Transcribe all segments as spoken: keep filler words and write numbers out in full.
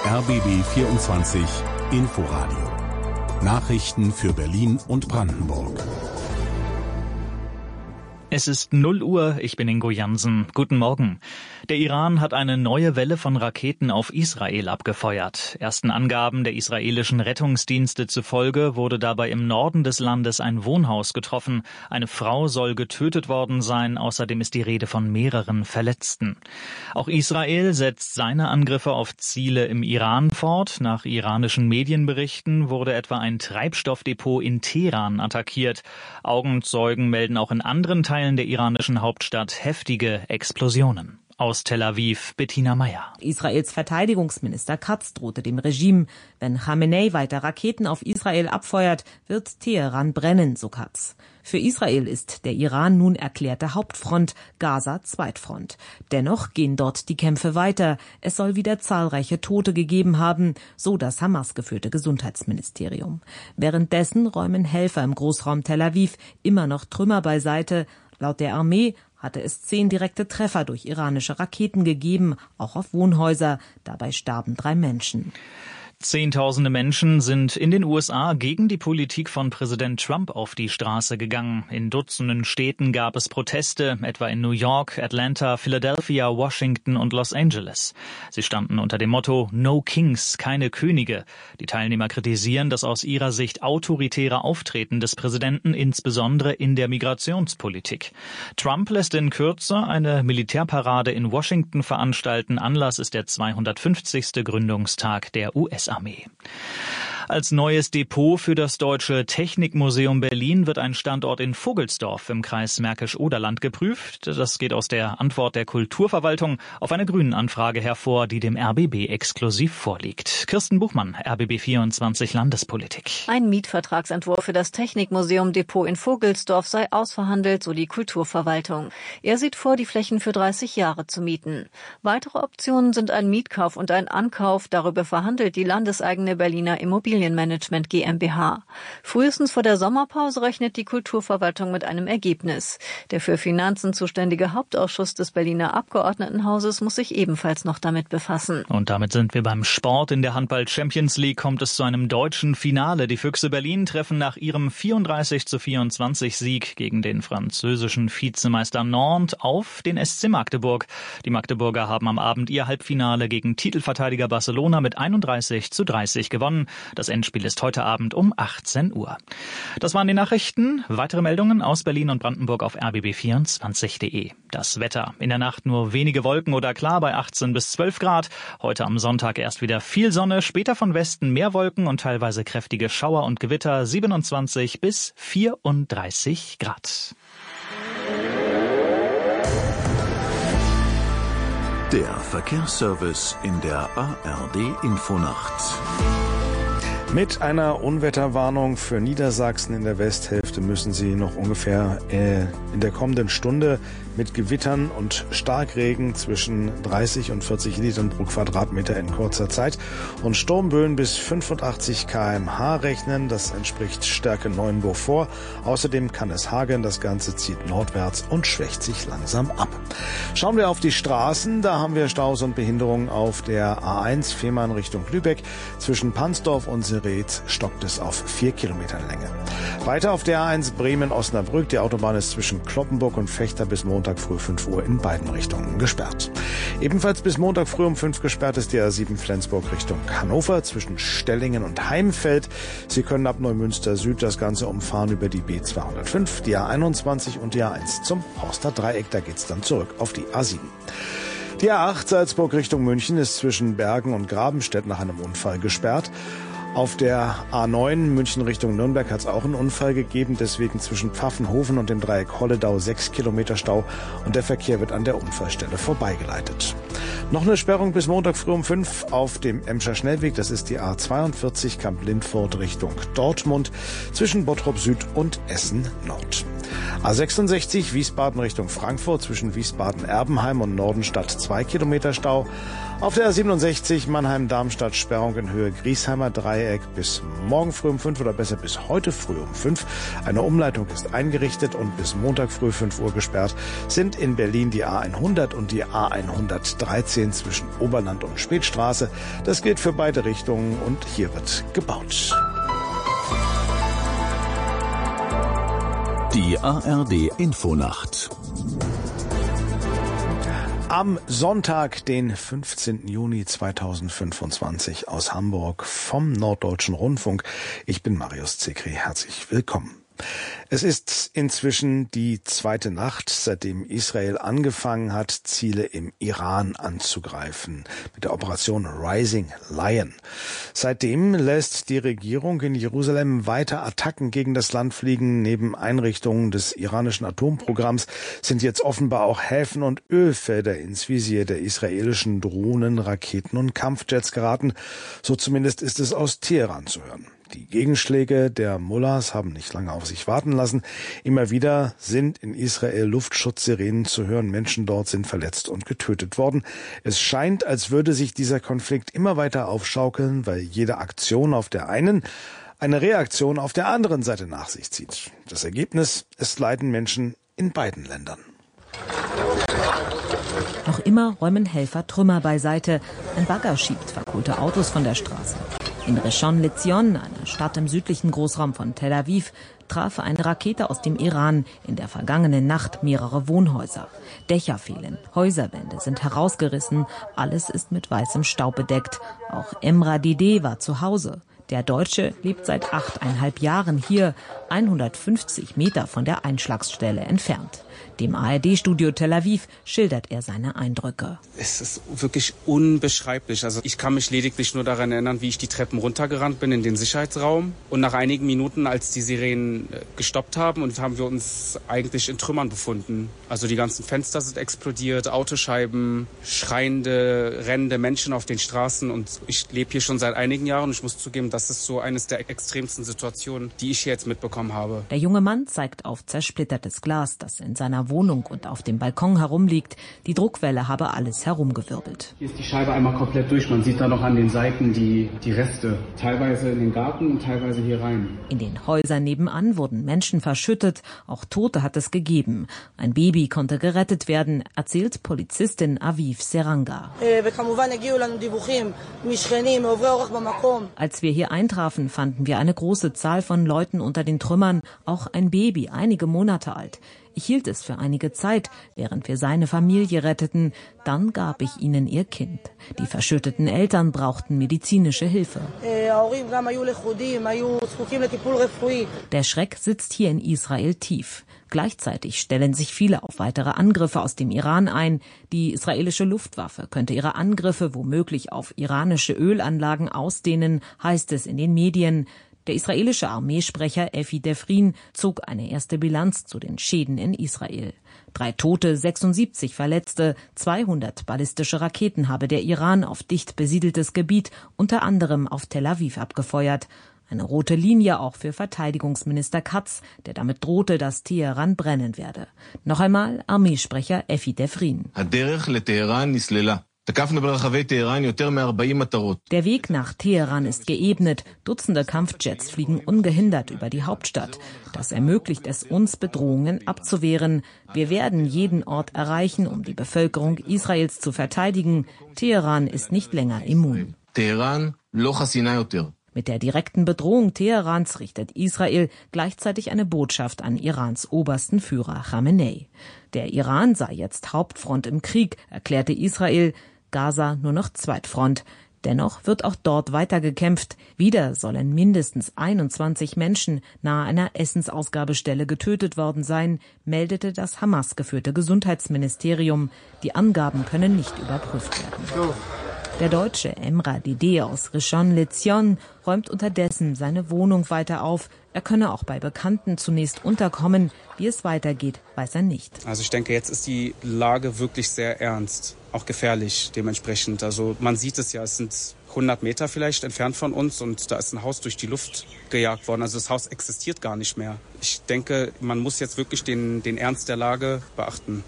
R B B vierundzwanzig Inforadio. Nachrichten für Berlin und Brandenburg. Es ist null Uhr, ich bin Ingo Jansen. Guten Morgen. Der Iran hat eine neue Welle von Raketen auf Israel abgefeuert. Ersten Angaben der israelischen Rettungsdienste zufolge wurde dabei im Norden des Landes ein Wohnhaus getroffen. Eine Frau soll getötet worden sein, außerdem ist die Rede von mehreren Verletzten. Auch Israel setzt seine Angriffe auf Ziele im Iran fort. Nach iranischen Medienberichten wurde etwa ein Treibstoffdepot in Teheran attackiert. Augenzeugen melden auch in anderen Teilen der iranischen Hauptstadt heftige Explosionen. Aus Tel Aviv, Bettina Meyer. Israels Verteidigungsminister Katz drohte dem Regime. Wenn Khamenei weiter Raketen auf Israel abfeuert, wird Teheran brennen, so Katz. Für Israel ist der Iran nun erklärte Hauptfront, Gaza Zweitfront. Dennoch gehen dort die Kämpfe weiter. Es soll wieder zahlreiche Tote gegeben haben, so das Hamas geführte Gesundheitsministerium. Währenddessen räumen Helfer im Großraum Tel Aviv immer noch Trümmer beiseite. Laut der Armee hatte es zehn direkte Treffer durch iranische Raketen gegeben, auch auf Wohnhäuser. Dabei starben drei Menschen. Zehntausende Menschen sind in den U S A gegen die Politik von Präsident Trump auf die Straße gegangen. In Dutzenden Städten gab es Proteste, etwa in New York, Atlanta, Philadelphia, Washington und Los Angeles. Sie standen unter dem Motto No Kings, keine Könige. Die Teilnehmer kritisieren das aus ihrer Sicht autoritäre Auftreten des Präsidenten, insbesondere in der Migrationspolitik. Trump lässt in Kürze eine Militärparade in Washington veranstalten. Anlass ist der zweihundertfünfzigste Gründungstag der U S Armee. Als neues Depot für das Deutsche Technikmuseum Berlin wird ein Standort in Vogelsdorf im Kreis Märkisch-Oderland geprüft. Das geht aus der Antwort der Kulturverwaltung auf eine Grünen-Anfrage hervor, die dem R B B exklusiv vorliegt. Kirsten Buchmann, R B B vierundzwanzig Landespolitik. Ein Mietvertragsentwurf für das Technikmuseum Depot in Vogelsdorf sei ausverhandelt, so die Kulturverwaltung. Er sieht vor, die Flächen für dreißig Jahre zu mieten. Weitere Optionen sind ein Mietkauf und ein Ankauf. Darüber verhandelt die landeseigene Berliner Immobilien Immobilienmanagement GmbH. Frühestens vor der Sommerpause rechnet die Kulturverwaltung mit einem Ergebnis. Der für Finanzen zuständige Hauptausschuss des Berliner Abgeordnetenhauses muss sich ebenfalls noch damit befassen. Und damit sind wir beim Sport. In der Handball-Champions League kommt es zu einem deutschen Finale. Die Füchse Berlin treffen nach ihrem vierunddreißig zu vierundzwanzig Sieg gegen den französischen Vizemeister Nantes auf den S C Magdeburg. Die Magdeburger haben am Abend ihr Halbfinale gegen Titelverteidiger Barcelona mit einunddreißig zu dreißig gewonnen. Das Endspiel ist heute Abend um achtzehn Uhr. Das waren die Nachrichten. Weitere Meldungen aus Berlin und Brandenburg auf r b b vierundzwanzig punkt de. Das Wetter. In der Nacht nur wenige Wolken oder klar bei achtzehn bis zwölf Grad. Heute am Sonntag erst wieder viel Sonne, später von Westen mehr Wolken und teilweise kräftige Schauer und Gewitter. siebenundzwanzig bis vierunddreißig Grad. Der Verkehrsservice in der A R D-Infonacht. Mit einer Unwetterwarnung für Niedersachsen in der Westhälfte müssen Sie noch ungefähr äh, in der kommenden Stunde mit Gewittern und Starkregen zwischen dreißig und vierzig Litern pro Quadratmeter in kurzer Zeit und Sturmböen bis fünfundachtzig Kilometer pro Stunde rechnen. Das entspricht Stärke neun Beaufort. Außerdem kann es hageln. Das Ganze zieht nordwärts und schwächt sich langsam ab. Schauen wir auf die Straßen. Da haben wir Staus und Behinderungen auf der A eins Fehmarn Richtung Lübeck. Zwischen Pansdorf und Sereth stockt es auf vier Kilometern Länge. Weiter auf der A eins Bremen-Osnabrück. Die Autobahn ist zwischen Cloppenburg und Vechta bis Montag früh fünf Uhr in beiden Richtungen gesperrt. Ebenfalls bis Montag früh um fünf gesperrt ist die A sieben Flensburg Richtung Hannover zwischen Stellingen und Heimfeld. Sie können ab Neumünster Süd das Ganze umfahren über die B zweihundertfünf, die A einundzwanzig und die A eins zum Horster Dreieck. Da geht's dann zurück auf die A sieben. Die A acht Salzburg Richtung München ist zwischen Bergen und Grabenstedt nach einem Unfall gesperrt. Auf der A neun München Richtung Nürnberg hat es auch einen Unfall gegeben, deswegen zwischen Pfaffenhofen und dem Dreieck Holledau sechs Kilometer Stau und der Verkehr wird an der Unfallstelle vorbeigeleitet. Noch eine Sperrung bis Montag früh um fünf auf dem Emscher Schnellweg, das ist die A zweiundvierzig Kamp Lindfurt Richtung Dortmund zwischen Bottrop Süd und Essen Nord. A sechsundsechzig Wiesbaden Richtung Frankfurt zwischen Wiesbaden-Erbenheim und Nordenstadt zwei Kilometer Stau. Auf der A siebenundsechzig Mannheim-Darmstadt Sperrung in Höhe Griesheimer Dreieck bis morgen früh um fünf oder besser bis heute früh um fünf. Eine Umleitung ist eingerichtet und bis Montag früh fünf Uhr gesperrt sind in Berlin die A hundert und die A hundertdreizehn zwischen Oberland und Spätstraße. Das gilt für beide Richtungen und hier wird gebaut. Die A R D Infonacht. Am Sonntag, den fünfzehnten Juni zweitausendfünfundzwanzig aus Hamburg vom Norddeutschen Rundfunk. Ich bin Marius Zekri, herzlich willkommen. Es ist inzwischen die zweite Nacht, seitdem Israel angefangen hat, Ziele im Iran anzugreifen, mit der Operation Rising Lion. Seitdem lässt die Regierung in Jerusalem weiter Attacken gegen das Land fliegen. Neben Einrichtungen des iranischen Atomprogramms sind jetzt offenbar auch Häfen und Ölfelder ins Visier der israelischen Drohnen, Raketen und Kampfjets geraten. So zumindest ist es aus Teheran zu hören. Die Gegenschläge der Mullahs haben nicht lange auf sich warten lassen. Immer wieder sind in Israel Luftschutzsirenen zu hören. Menschen dort sind verletzt und getötet worden. Es scheint, als würde sich dieser Konflikt immer weiter aufschaukeln, weil jede Aktion auf der einen eine Reaktion auf der anderen Seite nach sich zieht. Das Ergebnis, es leiden Menschen in beiden Ländern. Noch immer räumen Helfer Trümmer beiseite. Ein Bagger schiebt verkohlte Autos von der Straße. In Rishon LeZion, einer Stadt im südlichen Großraum von Tel Aviv, traf eine Rakete aus dem Iran in der vergangenen Nacht mehrere Wohnhäuser. Dächer fehlen, Häuserwände sind herausgerissen, alles ist mit weißem Staub bedeckt. Auch Emra Dede war zu Hause. Der Deutsche lebt seit achteinhalb Jahren hier, hundertfünfzig Meter von der Einschlagsstelle entfernt. Dem A R D-Studio Tel Aviv schildert er seine Eindrücke. Es ist wirklich unbeschreiblich. Also ich kann mich lediglich nur daran erinnern, wie ich die Treppen runtergerannt bin in den Sicherheitsraum. Und nach einigen Minuten, als die Sirenen gestoppt haben, und haben wir uns eigentlich in Trümmern befunden. Also die ganzen Fenster sind explodiert, Autoscheiben, schreiende, rennende Menschen auf den Straßen. Und ich lebe hier schon seit einigen Jahren und ich muss zugeben, das ist so eines der extremsten Situationen, die ich hier jetzt mitbekommen habe. Der junge Mann zeigt auf zersplittertes Glas, das in seiner Wohnung und auf dem Balkon herumliegt. Die Druckwelle habe alles herumgewirbelt. Hier ist die Scheibe einmal komplett durch. Man sieht da noch an den Seiten die, die Reste. Teilweise in den Garten und teilweise hier rein. In den Häusern nebenan wurden Menschen verschüttet. Auch Tote hat es gegeben. Ein Baby konnte gerettet werden, erzählt Polizistin Aviv Seranga. Als wir hier eintrafen, fanden wir eine große Zahl von Leuten unter den Trümmern, auch ein Baby, einige Monate alt. Ich hielt es für einige Zeit, während wir seine Familie retteten. Dann gab ich ihnen ihr Kind. Die verschütteten Eltern brauchten medizinische Hilfe. Der Schreck sitzt hier in Israel tief. Gleichzeitig stellen sich viele auf weitere Angriffe aus dem Iran ein. Die israelische Luftwaffe könnte ihre Angriffe womöglich auf iranische Ölanlagen ausdehnen, heißt es in den Medien. Der israelische Armeesprecher Effi Defrin zog eine erste Bilanz zu den Schäden in Israel. Drei Tote, sechsundsiebzig Verletzte, zweihundert ballistische Raketen habe der Iran auf dicht besiedeltes Gebiet, unter anderem auf Tel Aviv, abgefeuert. Eine rote Linie auch für Verteidigungsminister Katz, der damit drohte, dass Teheran brennen werde. Noch einmal Armeesprecher Effi Defrin. Der Weg nach Teheran ist geebnet. Dutzende Kampfjets fliegen ungehindert über die Hauptstadt. Das ermöglicht es uns, Bedrohungen abzuwehren. Wir werden jeden Ort erreichen, um die Bevölkerung Israels zu verteidigen. Teheran ist nicht länger immun. Mit der direkten Bedrohung Teherans richtet Israel gleichzeitig eine Botschaft an Irans obersten Führer Khamenei. Der Iran sei jetzt Hauptfront im Krieg, erklärte Israel. Gaza nur noch Zweitfront. Dennoch wird auch dort weiter gekämpft. Wieder sollen mindestens einundzwanzig Menschen nahe einer Essensausgabestelle getötet worden sein, meldete das Hamas geführte Gesundheitsministerium. Die Angaben können nicht überprüft werden. Der Deutsche Emrah Dede aus Rishon LeZion räumt unterdessen seine Wohnung weiter auf. Er könne auch bei Bekannten zunächst unterkommen. Wie es weitergeht, weiß er nicht. Also ich denke, jetzt ist die Lage wirklich sehr ernst, auch gefährlich dementsprechend. Also man sieht es ja, es sind hundert Meter vielleicht entfernt von uns und da ist ein Haus durch die Luft gejagt worden. Also das Haus existiert gar nicht mehr. Ich denke, man muss jetzt wirklich den, den Ernst der Lage beachten.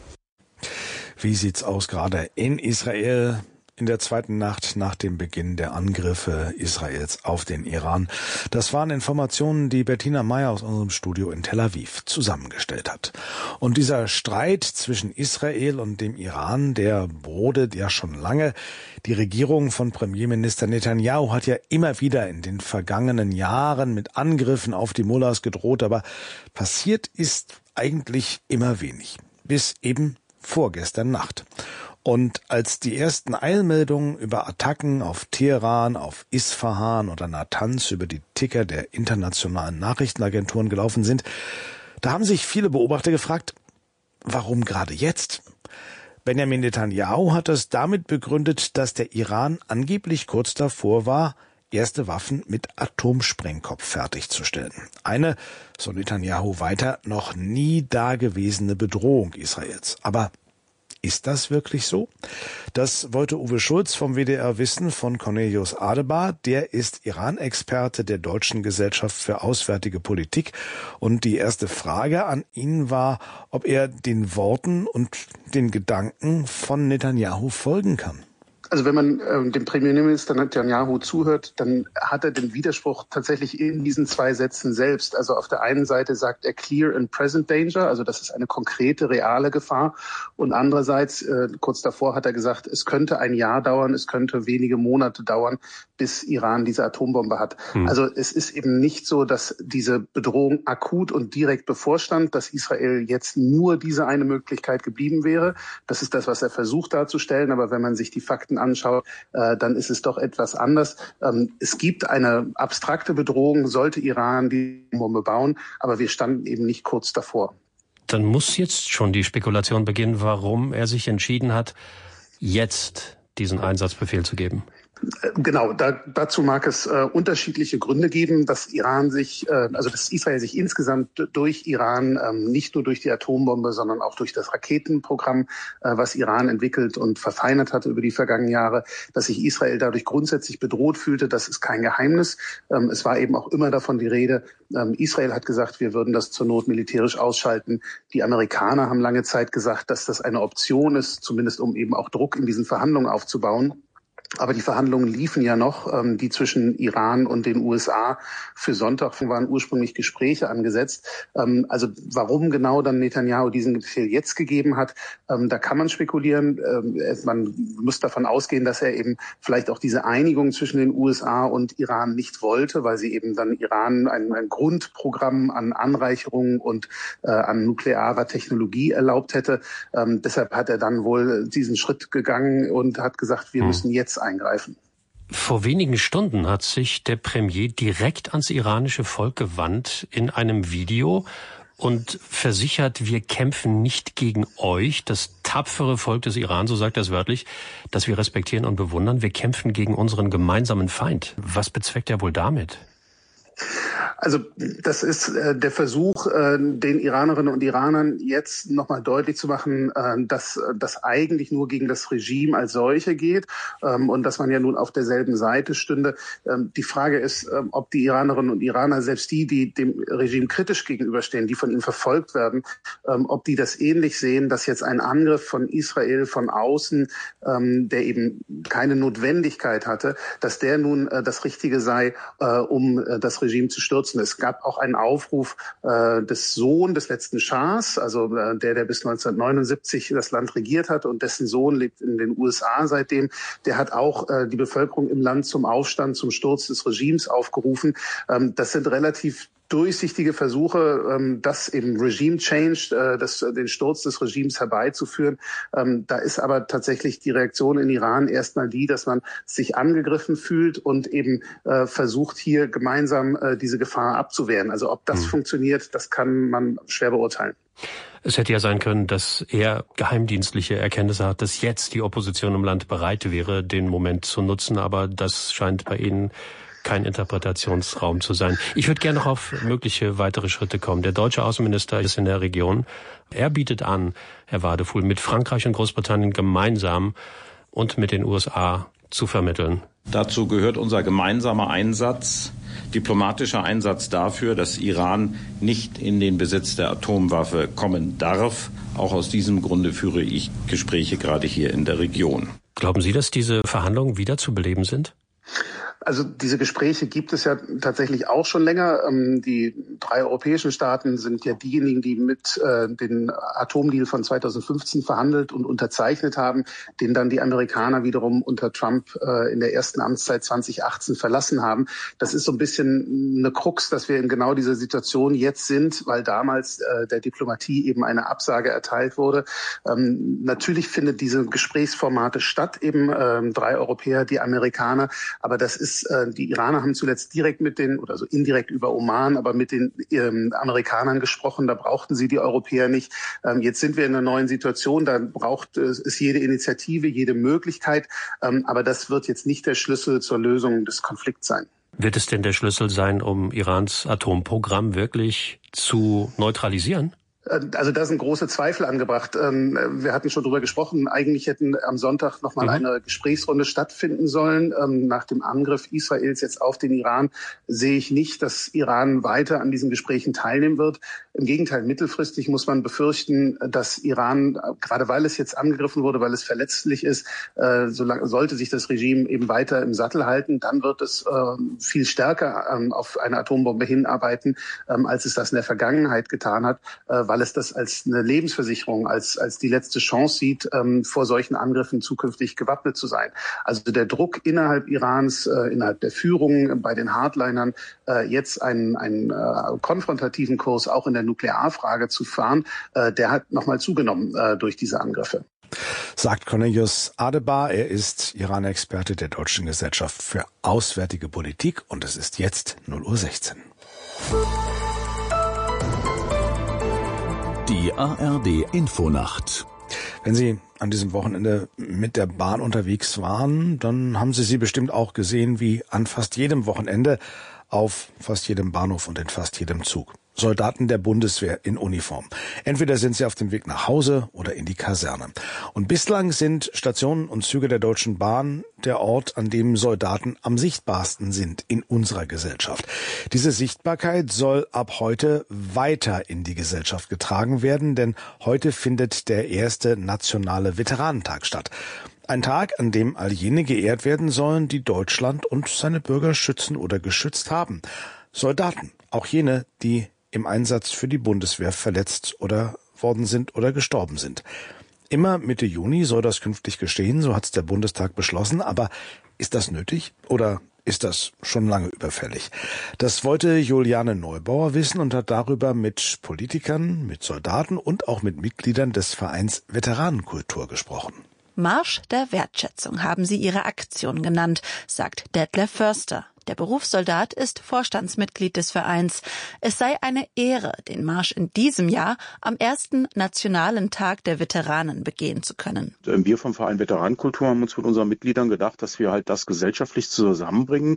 Wie sieht's aus gerade in Israel? In der zweiten Nacht nach dem Beginn der Angriffe Israels auf den Iran. Das waren Informationen, die Bettina Meyer aus unserem Studio in Tel Aviv zusammengestellt hat. Und dieser Streit zwischen Israel und dem Iran, der brodelt ja schon lange. Die Regierung von Premierminister Netanyahu hat ja immer wieder in den vergangenen Jahren mit Angriffen auf die Mullahs gedroht, aber passiert ist eigentlich immer wenig. Bis eben vorgestern Nacht. Und als die ersten Eilmeldungen über Attacken auf Teheran, auf Isfahan oder Natanz über die Ticker der internationalen Nachrichtenagenturen gelaufen sind, da haben sich viele Beobachter gefragt, warum gerade jetzt? Benjamin Netanyahu hat das damit begründet, dass der Iran angeblich kurz davor war, erste Waffen mit Atomsprengkopf fertigzustellen. Eine, so Netanyahu weiter, noch nie dagewesene Bedrohung Israels. Aber ist das wirklich so? Das wollte Uwe Schulz vom W D R wissen von Cornelius Adebar. Der ist Iran-Experte der Deutschen Gesellschaft für Auswärtige Politik. Und die erste Frage an ihn war, ob er den Worten und den Gedanken von Netanyahu folgen kann. Also wenn man äh, dem Premierminister Netanyahu zuhört, dann hat er den Widerspruch tatsächlich in diesen zwei Sätzen selbst. Also auf der einen Seite sagt er clear and present danger, also das ist eine konkrete, reale Gefahr. Und andererseits, äh, kurz davor hat er gesagt, es könnte ein Jahr dauern, es könnte wenige Monate dauern, bis Iran diese Atombombe hat. Hm. Also es ist eben nicht so, dass diese Bedrohung akut und direkt bevorstand, dass Israel jetzt nur diese eine Möglichkeit geblieben wäre. Das ist das, was er versucht darzustellen. Aber wenn man sich die Fakten anschaut, äh, dann ist es doch etwas anders. Ähm, es gibt eine abstrakte Bedrohung, sollte Iran die Bombe bauen, aber wir standen eben nicht kurz davor. Dann muss jetzt schon die Spekulation beginnen, warum er sich entschieden hat, jetzt diesen Einsatzbefehl zu geben. Genau, da, dazu mag es äh, unterschiedliche Gründe geben, dass Iran sich, äh, also dass Israel sich insgesamt durch Iran, ähm, nicht nur durch die Atombombe, sondern auch durch das Raketenprogramm, äh, was Iran entwickelt und verfeinert hatte über die vergangenen Jahre, dass sich Israel dadurch grundsätzlich bedroht fühlte. Das ist kein Geheimnis. Ähm, es war eben auch immer davon die Rede. Ähm, Israel hat gesagt, wir würden das zur Not militärisch ausschalten. Die Amerikaner haben lange Zeit gesagt, dass das eine Option ist, zumindest um eben auch Druck in diesen Verhandlungen aufzubauen. Aber die Verhandlungen liefen ja noch, ähm, die zwischen Iran und den U S A. Für Sonntag waren ursprünglich Gespräche angesetzt. Ähm, also warum genau dann Netanyahu diesen Befehl jetzt gegeben hat, ähm, da kann man spekulieren. Ähm, man muss davon ausgehen, dass er eben vielleicht auch diese Einigung zwischen den U S A und Iran nicht wollte, weil sie eben dann Iran ein, ein Grundprogramm an Anreicherung und äh, an nuklearer Technologie erlaubt hätte. Ähm, deshalb hat er dann wohl diesen Schritt gegangen und hat gesagt, wir hm. müssen jetzt eingreifen. Vor wenigen Stunden hat sich der Premier direkt ans iranische Volk gewandt in einem Video und versichert, wir kämpfen nicht gegen euch, das tapfere Volk des Iran, so sagt er es wörtlich, das wir respektieren und bewundern. Wir kämpfen gegen unseren gemeinsamen Feind. Was bezweckt er wohl damit? Also das ist äh, der Versuch, äh, den Iranerinnen und Iranern jetzt nochmal deutlich zu machen, äh, dass das eigentlich nur gegen das Regime als solche geht ähm, und dass man ja nun auf derselben Seite stünde. Ähm, die Frage ist, äh, ob die Iranerinnen und Iraner, selbst die, die dem Regime kritisch gegenüberstehen, die von ihm verfolgt werden, ähm, ob die das ähnlich sehen, dass jetzt ein Angriff von Israel von außen, ähm, der eben keine Notwendigkeit hatte, dass der nun äh, das Richtige sei, äh, um äh, das Regime zu stürzen. Es gab auch einen Aufruf äh, des Sohns des letzten Schahs, also äh, der, der bis neunzehnhundertneunundsiebzig das Land regiert hat und dessen Sohn lebt in den U S A seitdem. Der hat auch äh, die Bevölkerung im Land zum Aufstand, zum Sturz des Regimes aufgerufen. Ähm, das sind relativ durchsichtige Versuche, das eben Regime Change, das, den Sturz des Regimes herbeizuführen. Da ist aber tatsächlich die Reaktion in Iran erstmal die, dass man sich angegriffen fühlt und eben versucht, hier gemeinsam diese Gefahr abzuwehren. Also ob das mhm. funktioniert, das kann man schwer beurteilen. Es hätte ja sein können, dass er geheimdienstliche Erkenntnisse hat, dass jetzt die Opposition im Land bereit wäre, den Moment zu nutzen. Aber das scheint bei Ihnen kein Interpretationsraum zu sein. Ich würde gerne noch auf mögliche weitere Schritte kommen. Der deutsche Außenminister ist in der Region. Er bietet an, Herr Wadefuhl, mit Frankreich und Großbritannien gemeinsam und mit den U S A zu vermitteln. Dazu gehört unser gemeinsamer Einsatz, diplomatischer Einsatz dafür, dass Iran nicht in den Besitz der Atomwaffe kommen darf. Auch aus diesem Grunde führe ich Gespräche gerade hier in der Region. Glauben Sie, dass diese Verhandlungen wieder zu beleben sind? Also diese Gespräche gibt es ja tatsächlich auch schon länger. Die drei europäischen Staaten sind ja diejenigen, die mit äh, den Atomdeal von zweitausendfünfzehn verhandelt und unterzeichnet haben, den dann die Amerikaner wiederum unter Trump äh, in der ersten Amtszeit zweitausendachtzehn verlassen haben. Das ist so ein bisschen eine Krux, dass wir in genau dieser Situation jetzt sind, weil damals äh, der Diplomatie eben eine Absage erteilt wurde. Ähm, natürlich findet diese Gesprächsformate statt, eben äh, drei Europäer, die Amerikaner, aber das ist die Iraner haben zuletzt direkt mit den, oder so indirekt über Oman, aber mit den ähm, Amerikanern gesprochen. Da brauchten sie die Europäer nicht. Ähm, jetzt sind wir in einer neuen Situation. Da braucht es ist jede Initiative, jede Möglichkeit. Ähm, aber das wird jetzt nicht der Schlüssel zur Lösung des Konflikts sein. Wird es denn der Schlüssel sein, um Irans Atomprogramm wirklich zu neutralisieren? Also da sind große Zweifel angebracht. Wir hatten schon drüber gesprochen. Eigentlich hätten am Sonntag noch mal mhm. eine Gesprächsrunde stattfinden sollen. Nach dem Angriff Israels jetzt auf den Iran sehe ich nicht, dass Iran weiter an diesen Gesprächen teilnehmen wird. Im Gegenteil, mittelfristig muss man befürchten, dass Iran, gerade weil es jetzt angegriffen wurde, weil es verletzlich ist, sollte sich das Regime eben weiter im Sattel halten, dann wird es viel stärker auf eine Atombombe hinarbeiten, als es das in der Vergangenheit getan hat, weil es das als eine Lebensversicherung, als als die letzte Chance sieht, ähm, vor solchen Angriffen zukünftig gewappnet zu sein. Also der Druck innerhalb Irans, äh, innerhalb der Führung, bei den Hardlinern, äh, jetzt einen, einen äh, konfrontativen Kurs auch in der Nuklearfrage zu fahren, äh, der hat nochmal zugenommen äh, durch diese Angriffe. Sagt Cornelius Adebar, er ist Iran-Experte der Deutschen Gesellschaft für Auswärtige Politik und es ist jetzt null Uhr sechzehn. Die A R D Infonacht. Wenn Sie an diesem Wochenende mit der Bahn unterwegs waren, dann haben Sie sie bestimmt auch gesehen, wie an fast jedem Wochenende auf fast jedem Bahnhof und in fast jedem Zug Soldaten der Bundeswehr in Uniform. Entweder sind sie auf dem Weg nach Hause oder in die Kaserne. Und bislang sind Stationen und Züge der Deutschen Bahn der Ort, an dem Soldaten am sichtbarsten sind in unserer Gesellschaft. Diese Sichtbarkeit soll ab heute weiter in die Gesellschaft getragen werden, denn heute findet der erste nationale Veteranentag statt. Ein Tag, an dem all jene geehrt werden sollen, die Deutschland und seine Bürger schützen oder geschützt haben. Soldaten, auch jene, die im Einsatz für die Bundeswehr verletzt oder worden sind oder gestorben sind. Immer Mitte Juni soll das künftig geschehen, so hat es der Bundestag beschlossen. Aber ist das nötig oder ist das schon lange überfällig? Das wollte Juliane Neubauer wissen und hat darüber mit Politikern, mit Soldaten und auch mit Mitgliedern des Vereins Veteranenkultur gesprochen. Marsch der Wertschätzung haben sie ihre Aktion genannt, sagt Detlef Förster. Der Berufssoldat ist Vorstandsmitglied des Vereins. Es sei eine Ehre, den Marsch in diesem Jahr am ersten Nationalen Tag der Veteranen begehen zu können. Wir vom Verein Veteranenkultur haben uns mit unseren Mitgliedern gedacht, dass wir halt das gesellschaftlich zusammenbringen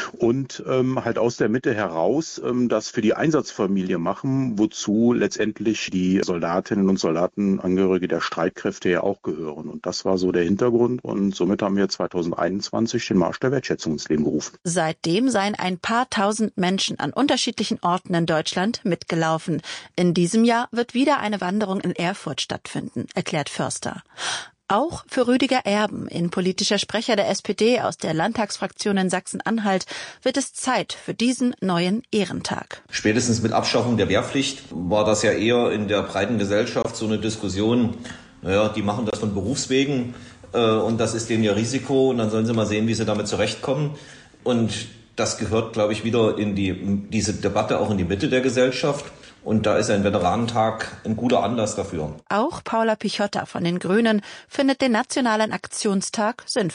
und ähm, halt aus der Mitte heraus ähm, das für die Einsatzfamilie machen, wozu letztendlich die Soldatinnen und Soldaten, Angehörige der Streitkräfte ja auch gehören. Und das war so der Hintergrund und somit haben wir zweitausendeinundzwanzig den Marsch der Wertschätzung ins Leben gerufen. Seitdem seien ein paar tausend Menschen an unterschiedlichen Orten in Deutschland mitgelaufen. In diesem Jahr wird wieder eine Wanderung in Erfurt stattfinden, erklärt Förster. Auch für Rüdiger Erben, innenpolitischer Sprecher der S P D aus der Landtagsfraktion in Sachsen-Anhalt, wird es Zeit für diesen neuen Ehrentag. Spätestens mit Abschaffung der Wehrpflicht war das ja eher in der breiten Gesellschaft so eine Diskussion, naja, die machen das von Berufswegen äh, und das ist denen ihr Risiko und dann sollen sie mal sehen, wie sie damit zurechtkommen. Und das gehört, glaube ich, wieder in die diese Debatte auch in die Mitte der Gesellschaft. Und da ist ein Veteranentag ein guter Anlass dafür. Auch Paula Pichotta von den Grünen findet den Nationalen Aktionstag sinnvoll.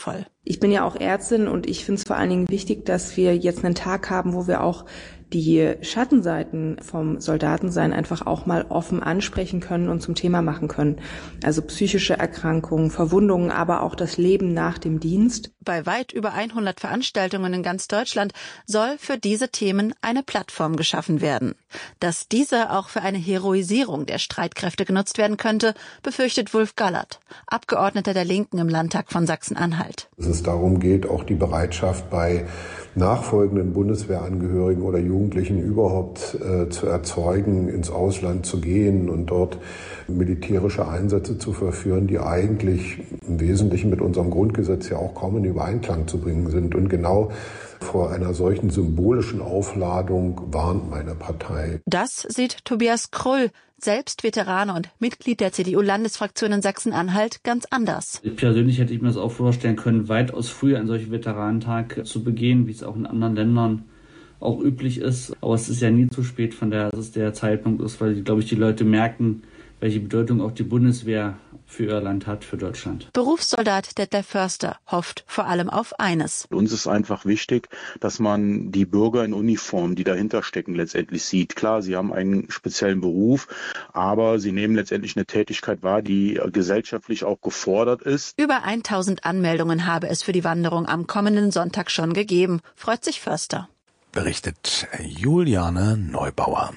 Ich bin ja auch Ärztin und ich finde es vor allen Dingen wichtig, dass wir jetzt einen Tag haben, wo wir auch die Schattenseiten vom Soldatensein einfach auch mal offen ansprechen können und zum Thema machen können. Also psychische Erkrankungen, Verwundungen, aber auch das Leben nach dem Dienst. Bei weit über hundert Veranstaltungen in ganz Deutschland soll für diese Themen eine Plattform geschaffen werden. Dass diese auch für eine Heroisierung der Streitkräfte genutzt werden könnte, befürchtet Wulf Gallert, Abgeordneter der Linken im Landtag von Sachsen-Anhalt. Dass es darum geht, auch die Bereitschaft bei nachfolgenden Bundeswehrangehörigen oder Jugendlichen überhaupt äh, zu erzeugen, ins Ausland zu gehen und dort militärische Einsätze zu verführen, die eigentlich im Wesentlichen mit unserem Grundgesetz ja auch kaum in Übereinklang zu bringen sind. Und genau vor einer solchen symbolischen Aufladung warnt meine Partei. Das sieht Tobias Kröll, selbst Veteran und Mitglied der C D U-Landesfraktion in Sachsen-Anhalt, ganz anders. Ich persönlich hätte ich mir das auch vorstellen können, weitaus früher einen solchen Veteranentag zu begehen, wie es auch in anderen Ländern auch üblich ist. Aber es ist ja nie zu spät, von daher, dass es der Zeitpunkt ist, weil, glaube ich, die Leute merken, welche Bedeutung auch die Bundeswehr für ihr Land hat, für Deutschland. Berufssoldat Detlef Förster hofft vor allem auf eines. Uns ist einfach wichtig, dass man die Bürger in Uniform, die dahinter stecken, letztendlich sieht. Klar, sie haben einen speziellen Beruf, aber sie nehmen letztendlich eine Tätigkeit wahr, die gesellschaftlich auch gefordert ist. Über tausend Anmeldungen habe es für die Wanderung am kommenden Sonntag schon gegeben, freut sich Förster. Berichtet Juliane Neubauer.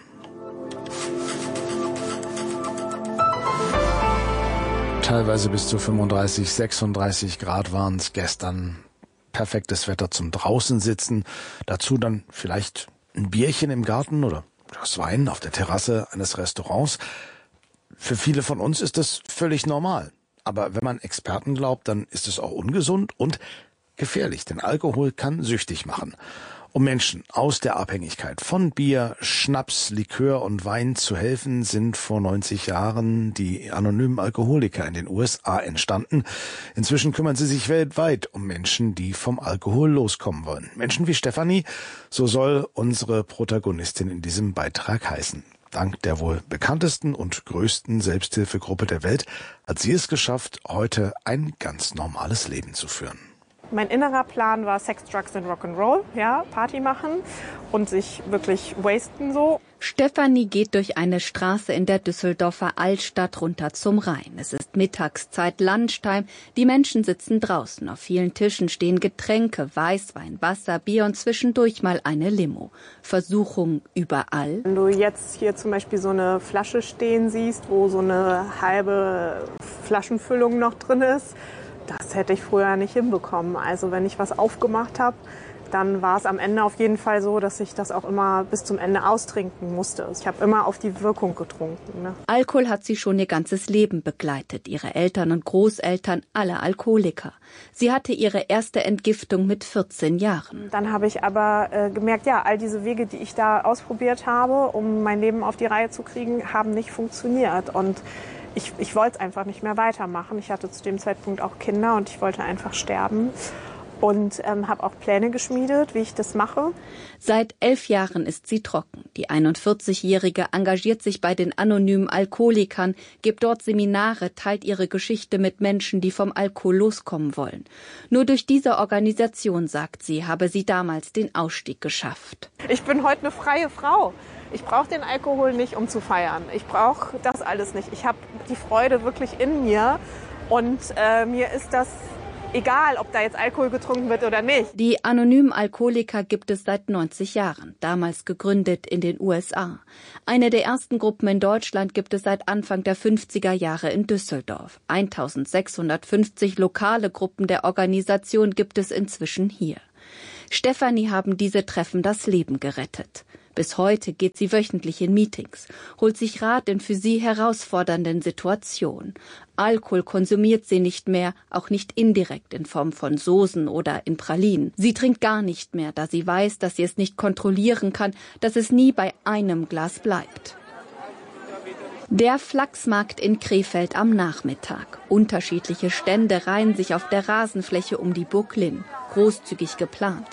Teilweise bis zu fünfunddreißig, sechsunddreißig Grad waren es gestern. Perfektes Wetter zum draußen sitzen. Dazu dann vielleicht ein Bierchen im Garten oder das Wein auf der Terrasse eines Restaurants. Für viele von uns ist das völlig normal. Aber wenn man Experten glaubt, dann ist es auch ungesund und gefährlich, denn Alkohol kann süchtig machen. Um Menschen aus der Abhängigkeit von Bier, Schnaps, Likör und Wein zu helfen, sind vor neunzig Jahren die anonymen Alkoholiker in den U S A entstanden. Inzwischen kümmern sie sich weltweit um Menschen, die vom Alkohol loskommen wollen. Menschen wie Stefanie, so soll unsere Protagonistin in diesem Beitrag heißen. Dank der wohl bekanntesten und größten Selbsthilfegruppe der Welt hat sie es geschafft, heute ein ganz normales Leben zu führen. Mein innerer Plan war Sex, Drugs and Rock'n'Roll, ja, Party machen und sich wirklich wasten so. Stefanie geht durch eine Straße in der Düsseldorfer Altstadt runter zum Rhein. Es ist Mittagszeit, Lunchtime. Die Menschen sitzen draußen. Auf vielen Tischen stehen Getränke, Weißwein, Wasser, Bier und zwischendurch mal eine Limo. Versuchung überall. Wenn du jetzt hier zum Beispiel so eine Flasche stehen siehst, wo so eine halbe Flaschenfüllung noch drin ist, das hätte ich früher nicht hinbekommen. Also wenn ich was aufgemacht habe, dann war es am Ende auf jeden Fall so, dass ich das auch immer bis zum Ende austrinken musste. Ich habe immer auf die Wirkung getrunken. Ne? Alkohol hat sie schon ihr ganzes Leben begleitet. Ihre Eltern und Großeltern, alle Alkoholiker. Sie hatte ihre erste Entgiftung mit vierzehn Jahren. Dann habe ich aber äh, gemerkt, ja, all diese Wege, die ich da ausprobiert habe, um mein Leben auf die Reihe zu kriegen, haben nicht funktioniert. Und Ich, ich wollte es einfach nicht mehr weitermachen. Ich hatte zu dem Zeitpunkt auch Kinder und ich wollte einfach sterben. Und ähm, habe auch Pläne geschmiedet, wie ich das mache. Seit elf Jahren ist sie trocken. Die einundvierzigjährige engagiert sich bei den anonymen Alkoholikern, gibt dort Seminare, teilt ihre Geschichte mit Menschen, die vom Alkohol loskommen wollen. Nur durch diese Organisation, sagt sie, habe sie damals den Ausstieg geschafft. Ich bin heute eine freie Frau. Ich brauche den Alkohol nicht, um zu feiern. Ich brauche das alles nicht. Ich habe die Freude wirklich in mir und äh, mir ist das egal, ob da jetzt Alkohol getrunken wird oder nicht. Die anonymen Alkoholiker gibt es seit neunzig Jahren, damals gegründet in den U S A. Eine der ersten Gruppen in Deutschland gibt es seit Anfang der fünfziger Jahre in Düsseldorf. eintausendsechshundertfünfzig lokale Gruppen der Organisation gibt es inzwischen hier. Stefanie haben diese Treffen das Leben gerettet. Bis heute geht sie wöchentlich in Meetings, holt sich Rat in für sie herausfordernden Situationen. Alkohol konsumiert sie nicht mehr, auch nicht indirekt in Form von Soßen oder in Pralinen. Sie trinkt gar nicht mehr, da sie weiß, dass sie es nicht kontrollieren kann, dass es nie bei einem Glas bleibt. Der Flachsmarkt in Krefeld am Nachmittag. Unterschiedliche Stände reihen sich auf der Rasenfläche um die Burg Linn. Großzügig geplant.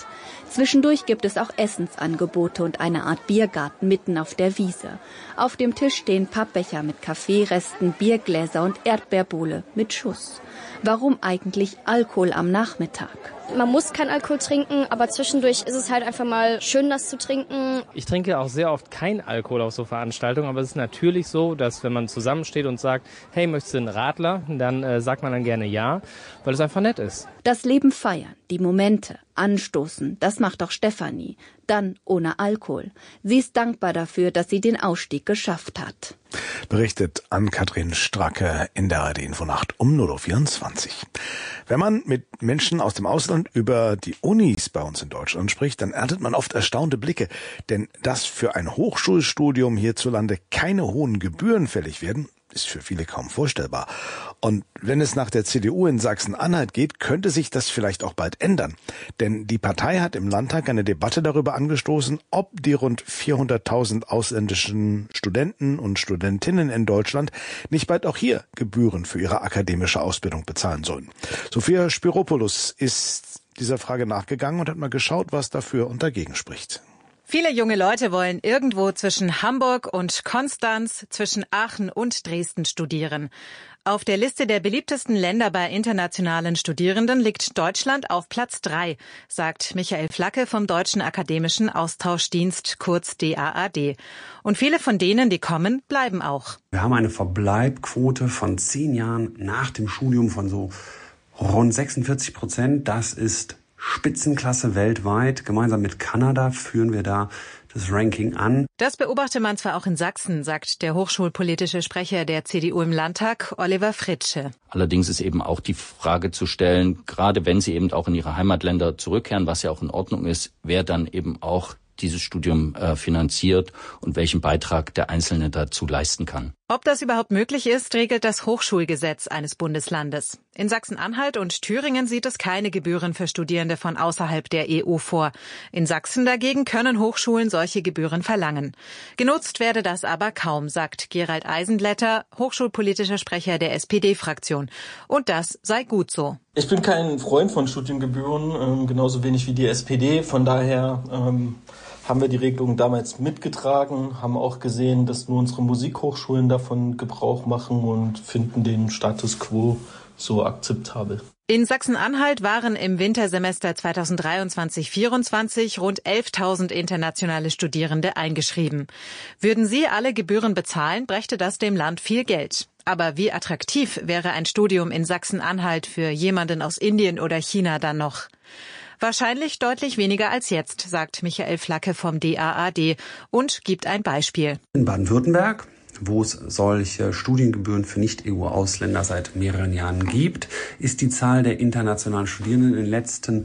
Zwischendurch gibt es auch Essensangebote und eine Art Biergarten mitten auf der Wiese. Auf dem Tisch stehen Pappbecher mit Kaffeeresten, Biergläser und Erdbeerbowle mit Schuss. Warum eigentlich Alkohol am Nachmittag? Man muss keinen Alkohol trinken, aber zwischendurch ist es halt einfach mal schön, das zu trinken. Ich trinke auch sehr oft kein Alkohol auf so Veranstaltungen, aber es ist natürlich so, dass wenn man zusammensteht und sagt, hey, möchtest du einen Radler? Dann äh, sagt man dann gerne ja, weil es einfach nett ist. Das Leben feiern, die Momente, anstoßen, das macht auch Stefanie. Dann ohne Alkohol. Sie ist dankbar dafür, dass sie den Ausstieg geschafft hat. Berichtet Ann-Kathrin Stracke in der A R D-Infonacht um null Uhr vierundzwanzig. Wenn man mit Menschen aus dem Ausland über die Unis bei uns in Deutschland spricht, dann erntet man oft erstaunte Blicke. Denn dass für ein Hochschulstudium hierzulande keine hohen Gebühren fällig werden, ist für viele kaum vorstellbar. Und wenn es nach der C D U in Sachsen-Anhalt geht, könnte sich das vielleicht auch bald ändern. Denn die Partei hat im Landtag eine Debatte darüber angestoßen, ob die rund vierhunderttausend ausländischen Studenten und Studentinnen in Deutschland nicht bald auch hier Gebühren für ihre akademische Ausbildung bezahlen sollen. Sophia Spiropoulos ist dieser Frage nachgegangen und hat mal geschaut, was dafür und dagegen spricht. Viele junge Leute wollen irgendwo zwischen Hamburg und Konstanz, zwischen Aachen und Dresden studieren. Auf der Liste der beliebtesten Länder bei internationalen Studierenden liegt Deutschland auf Platz drei, sagt Michael Flacke vom Deutschen Akademischen Austauschdienst, kurz D A A D. Und viele von denen, die kommen, bleiben auch. Wir haben eine Verbleibquote von zehn Jahren nach dem Studium von so rund sechsundvierzig Prozent. Das ist Spitzenklasse weltweit. Gemeinsam mit Kanada führen wir da das Ranking an. Das beobachte man zwar auch in Sachsen, sagt der hochschulpolitische Sprecher der C D U im Landtag, Oliver Fritsche. Allerdings ist eben auch die Frage zu stellen, gerade wenn sie eben auch in ihre Heimatländer zurückkehren, was ja auch in Ordnung ist, wer dann eben auch dieses Studium äh, finanziert und welchen Beitrag der Einzelne dazu leisten kann. Ob das überhaupt möglich ist, regelt das Hochschulgesetz eines Bundeslandes. In Sachsen-Anhalt und Thüringen sieht es keine Gebühren für Studierende von außerhalb der E U vor. In Sachsen dagegen können Hochschulen solche Gebühren verlangen. Genutzt werde das aber kaum, sagt Gerald Eisenblätter, hochschulpolitischer Sprecher der S P D-Fraktion. Und das sei gut so. Ich bin kein Freund von Studiengebühren, ähm, genauso wenig wie die S P D. Von daher ähm, haben wir die Regelung damals mitgetragen, haben auch gesehen, dass nur unsere Musikhochschulen davon Gebrauch machen und finden den Status quo so akzeptabel. In Sachsen-Anhalt waren im Wintersemester zweitausenddreiundzwanzig vierundzwanzig rund elftausend internationale Studierende eingeschrieben. Würden sie alle Gebühren bezahlen, brächte das dem Land viel Geld. Aber wie attraktiv wäre ein Studium in Sachsen-Anhalt für jemanden aus Indien oder China dann noch? Wahrscheinlich deutlich weniger als jetzt, sagt Michael Flacke vom D A A D und gibt ein Beispiel. In Baden-Württemberg, wo es solche Studiengebühren für Nicht-E U-Ausländer seit mehreren Jahren gibt, ist die Zahl der internationalen Studierenden in den letzten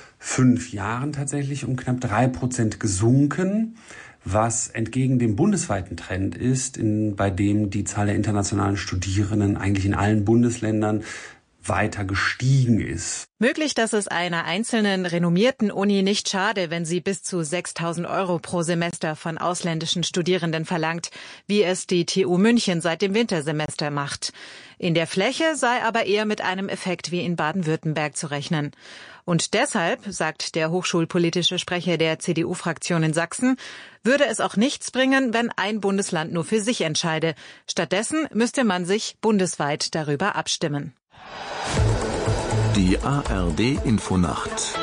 fünf Jahren tatsächlich um knapp drei Prozent gesunken, was entgegen dem bundesweiten Trend ist, in, bei dem die Zahl der internationalen Studierenden eigentlich in allen Bundesländern weiter gestiegen ist. Möglich, dass es einer einzelnen renommierten Uni nicht schade, wenn sie bis zu sechstausend Euro pro Semester von ausländischen Studierenden verlangt, wie es die T U München seit dem Wintersemester macht. In der Fläche sei aber eher mit einem Effekt wie in Baden-Württemberg zu rechnen. Und deshalb, sagt der hochschulpolitische Sprecher der C D U-Fraktion in Sachsen, würde es auch nichts bringen, wenn ein Bundesland nur für sich entscheide. Stattdessen müsste man sich bundesweit darüber abstimmen. Die A R D-Infonacht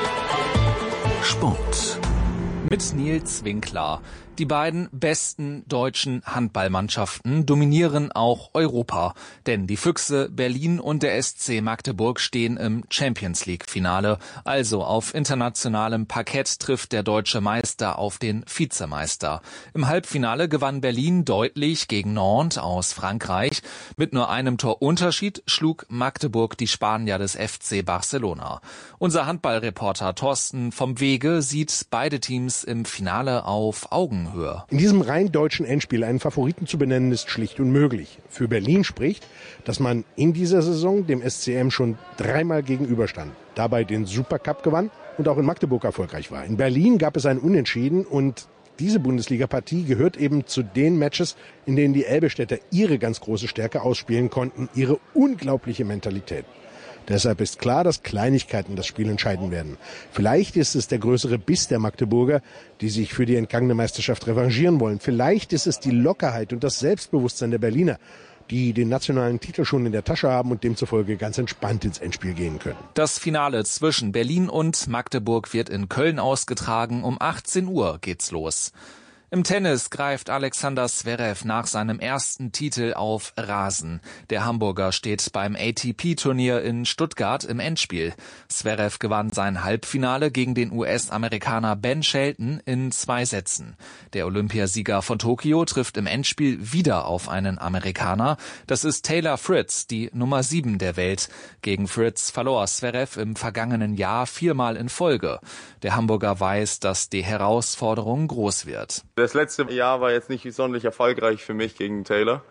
Sport mit Nils Winkler. Die beiden besten deutschen Handballmannschaften dominieren auch Europa. Denn die Füchse Berlin und der S C Magdeburg stehen im Champions-League-Finale. Also auf internationalem Parkett trifft der deutsche Meister auf den Vizemeister. Im Halbfinale gewann Berlin deutlich gegen Nantes aus Frankreich. Mit nur einem Torunterschied schlug Magdeburg die Spanier des F C Barcelona. Unser Handballreporter Thorsten vom Wege sieht beide Teams im Finale auf Augenhöhe. In diesem rein deutschen Endspiel einen Favoriten zu benennen, ist schlicht unmöglich. Für Berlin spricht, dass man in dieser Saison dem S C M schon dreimal gegenüberstand, dabei den Supercup gewann und auch in Magdeburg erfolgreich war. In Berlin gab es ein Unentschieden und diese Bundesliga-Partie gehört eben zu den Matches, in denen die Elbestädter ihre ganz große Stärke ausspielen konnten, ihre unglaubliche Mentalität. Deshalb ist klar, dass Kleinigkeiten das Spiel entscheiden werden. Vielleicht ist es der größere Biss der Magdeburger, die sich für die entgangene Meisterschaft revanchieren wollen. Vielleicht ist es die Lockerheit und das Selbstbewusstsein der Berliner, die den nationalen Titel schon in der Tasche haben und demzufolge ganz entspannt ins Endspiel gehen können. Das Finale zwischen Berlin und Magdeburg wird in Köln ausgetragen. Um achtzehn Uhr geht's los. Im Tennis greift Alexander Zverev nach seinem ersten Titel auf Rasen. Der Hamburger steht beim A T P-Turnier in Stuttgart im Endspiel. Zverev gewann sein Halbfinale gegen den U S-Amerikaner Ben Shelton in zwei Sätzen. Der Olympiasieger von Tokio trifft im Endspiel wieder auf einen Amerikaner. Das ist Taylor Fritz, die Nummer sieben der Welt. Gegen Fritz verlor Zverev im vergangenen Jahr viermal in Folge. Der Hamburger weiß, dass die Herausforderung groß wird. Das letzte Jahr war jetzt nicht sonderlich erfolgreich für mich gegen Taylor,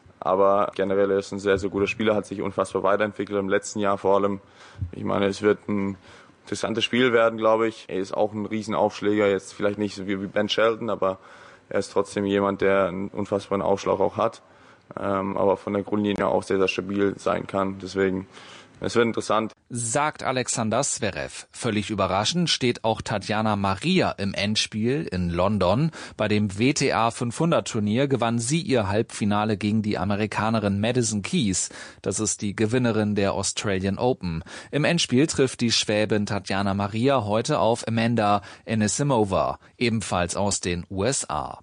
aber generell ist er ein sehr, sehr guter Spieler, hat sich unfassbar weiterentwickelt im letzten Jahr vor allem. Ich meine, es wird ein interessantes Spiel werden, glaube ich. Er ist auch ein Riesenaufschläger, jetzt vielleicht nicht so wie Ben Shelton, aber er ist trotzdem jemand, der einen unfassbaren Aufschlag auch hat, ähm, aber von der Grundlinie auch sehr, sehr stabil sein kann. Deswegen, es wird interessant. Sagt Alexander Zverev. Völlig überraschend steht auch Tatjana Maria im Endspiel in London. Bei dem W T A fünfhundert Turnier gewann sie ihr Halbfinale gegen die Amerikanerin Madison Keys. Das ist die Gewinnerin der Australian Open. Im Endspiel trifft die Schwäbin Tatjana Maria heute auf Amanda Anisimova, ebenfalls aus den U S A.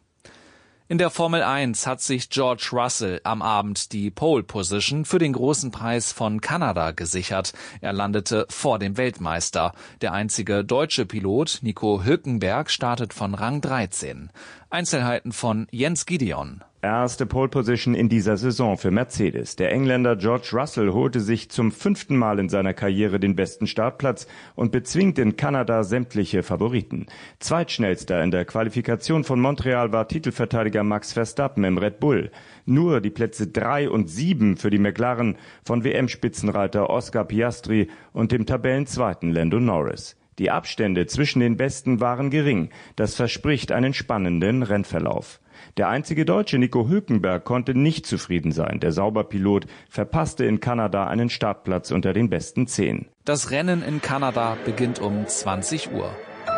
In der Formel eins hat sich George Russell am Abend die Pole Position für den großen Preis von Kanada gesichert. Er landete vor dem Weltmeister. Der einzige deutsche Pilot, Nico Hülkenberg, startet von Rang dreizehn. Einzelheiten von Jens Gideon. Erste Pole Position in dieser Saison für Mercedes. Der Engländer George Russell holte sich zum fünften Mal in seiner Karriere den besten Startplatz und bezwingt in Kanada sämtliche Favoriten. Zweitschnellster in der Qualifikation von Montreal war Titelverteidiger Max Verstappen im Red Bull. Nur die Plätze drei und sieben für die McLaren von W M-Spitzenreiter Oscar Piastri und dem Tabellenzweiten Lando Norris. Die Abstände zwischen den Besten waren gering. Das verspricht einen spannenden Rennverlauf. Der einzige Deutsche Nico Hülkenberg konnte nicht zufrieden sein. Der Sauberpilot verpasste in Kanada einen Startplatz unter den besten zehn. Das Rennen in Kanada beginnt um zwanzig Uhr.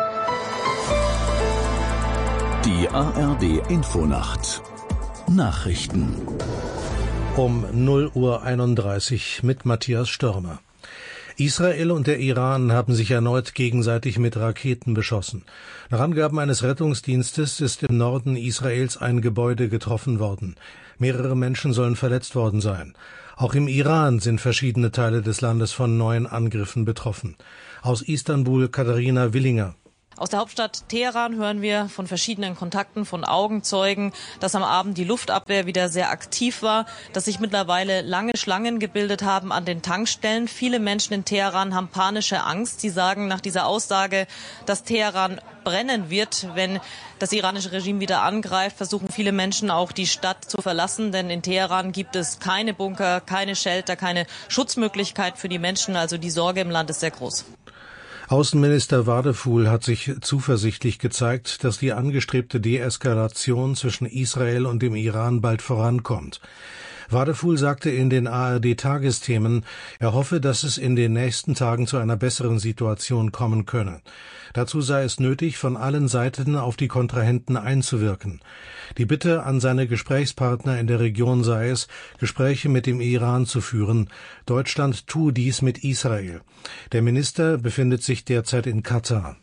Die A R D Infonacht Nachrichten um null Uhr einunddreißig mit Matthias Störmer. Israel und der Iran haben sich erneut gegenseitig mit Raketen beschossen. Nach Angaben eines Rettungsdienstes ist im Norden Israels ein Gebäude getroffen worden. Mehrere Menschen sollen verletzt worden sein. Auch im Iran sind verschiedene Teile des Landes von neuen Angriffen betroffen. Aus Istanbul Katharina Willinger. Aus der Hauptstadt Teheran hören wir von verschiedenen Kontakten, von Augenzeugen, dass am Abend die Luftabwehr wieder sehr aktiv war, dass sich mittlerweile lange Schlangen gebildet haben an den Tankstellen. Viele Menschen in Teheran haben panische Angst. Sie sagen nach dieser Aussage, dass Teheran brennen wird, wenn das iranische Regime wieder angreift, versuchen viele Menschen auch die Stadt zu verlassen, denn in Teheran gibt es keine Bunker, keine Shelter, keine Schutzmöglichkeit für die Menschen. Also die Sorge im Land ist sehr groß. Außenminister Wadephul hat sich zuversichtlich gezeigt, dass die angestrebte Deeskalation zwischen Israel und dem Iran bald vorankommt. Wadephul sagte in den A R D-Tagesthemen, er hoffe, dass es in den nächsten Tagen zu einer besseren Situation kommen könne. Dazu sei es nötig, von allen Seiten auf die Kontrahenten einzuwirken. Die Bitte an seine Gesprächspartner in der Region sei es, Gespräche mit dem Iran zu führen. Deutschland tue dies mit Israel. Der Minister befindet sich derzeit in Katar.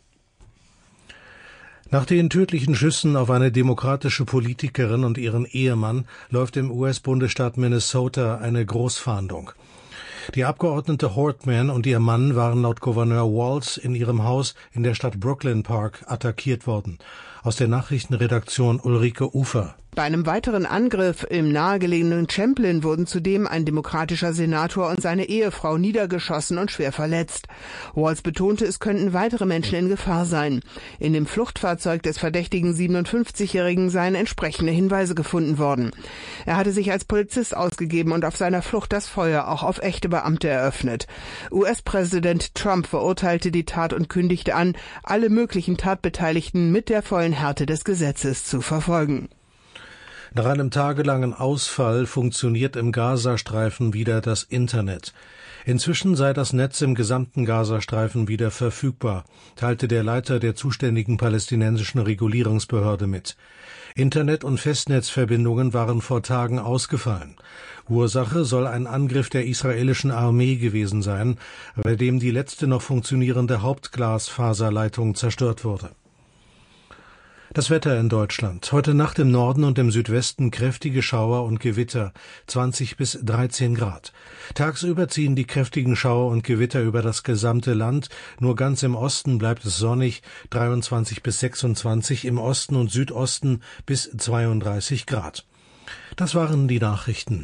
Nach den tödlichen Schüssen auf eine demokratische Politikerin und ihren Ehemann läuft im U S-Bundesstaat Minnesota eine Großfahndung. Die Abgeordnete Hortman und ihr Mann waren laut Gouverneur Walz in ihrem Haus in der Stadt Brooklyn Park attackiert worden. Aus der Nachrichtenredaktion Ulrike Ufer. Bei einem weiteren Angriff im nahegelegenen Champlin wurden zudem ein demokratischer Senator und seine Ehefrau niedergeschossen und schwer verletzt. Walz betonte, es könnten weitere Menschen in Gefahr sein. In dem Fluchtfahrzeug des verdächtigen siebenundfünfzigjährigen seien entsprechende Hinweise gefunden worden. Er hatte sich als Polizist ausgegeben und auf seiner Flucht das Feuer auch auf echte Beamte eröffnet. U S-Präsident Trump verurteilte die Tat und kündigte an, alle möglichen Tatbeteiligten mit der vollen Härte des Gesetzes zu verfolgen. Nach einem tagelangen Ausfall funktioniert im Gazastreifen wieder das Internet. Inzwischen sei das Netz im gesamten Gazastreifen wieder verfügbar, teilte der Leiter der zuständigen palästinensischen Regulierungsbehörde mit. Internet- und Festnetzverbindungen waren vor Tagen ausgefallen. Ursache soll ein Angriff der israelischen Armee gewesen sein, bei dem die letzte noch funktionierende Hauptglasfaserleitung zerstört wurde. Das Wetter in Deutschland. Heute Nacht im Norden und im Südwesten kräftige Schauer und Gewitter, zwanzig bis dreizehn Grad. Tagsüber ziehen die kräftigen Schauer und Gewitter über das gesamte Land. Nur ganz im Osten bleibt es sonnig, dreiundzwanzig bis sechsundzwanzig, im Osten und Südosten bis zweiunddreißig Grad. Das waren die Nachrichten.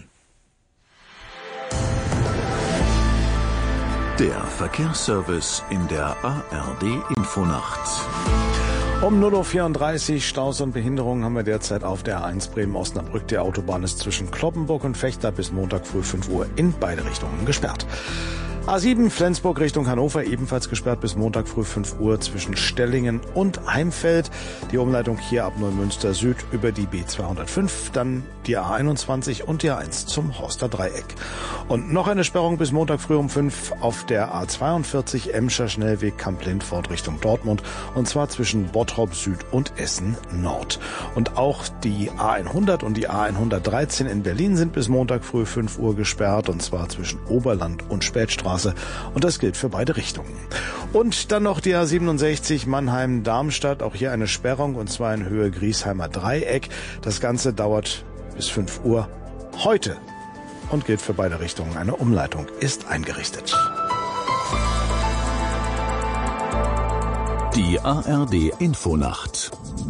Der Verkehrsservice in der A R D-Infonacht. Um null Uhr vierunddreißig, Staus und Behinderungen haben wir derzeit auf der A eins Bremen-Osnabrück. Die Autobahn ist zwischen Cloppenburg und Vechta bis Montag früh fünf Uhr in beide Richtungen gesperrt. A sieben Flensburg Richtung Hannover ebenfalls gesperrt bis Montag früh fünf Uhr zwischen Stellingen und Heimfeld. Die Umleitung hier ab Neumünster Süd über die B zweihundertfünf, dann die A einundzwanzig und die A eins zum Horster Dreieck. Und noch eine Sperrung bis Montag früh um fünf auf der A zweiundvierzig Emscher Schnellweg Kamp-Lindfort Richtung Dortmund, und zwar zwischen Bottrop Süd und Essen Nord. Und auch die A hundert und die A hundertdreizehn in Berlin sind bis Montag früh fünf Uhr gesperrt, und zwar zwischen Oberland und Spätstraße. Und das gilt für beide Richtungen. Und dann noch die A siebenundsechzig Mannheim-Darmstadt. Auch hier eine Sperrung, und zwar in Höhe Griesheimer Dreieck. Das Ganze dauert bis fünf Uhr heute und gilt für beide Richtungen. Eine Umleitung ist eingerichtet. Die A R D-Infonacht.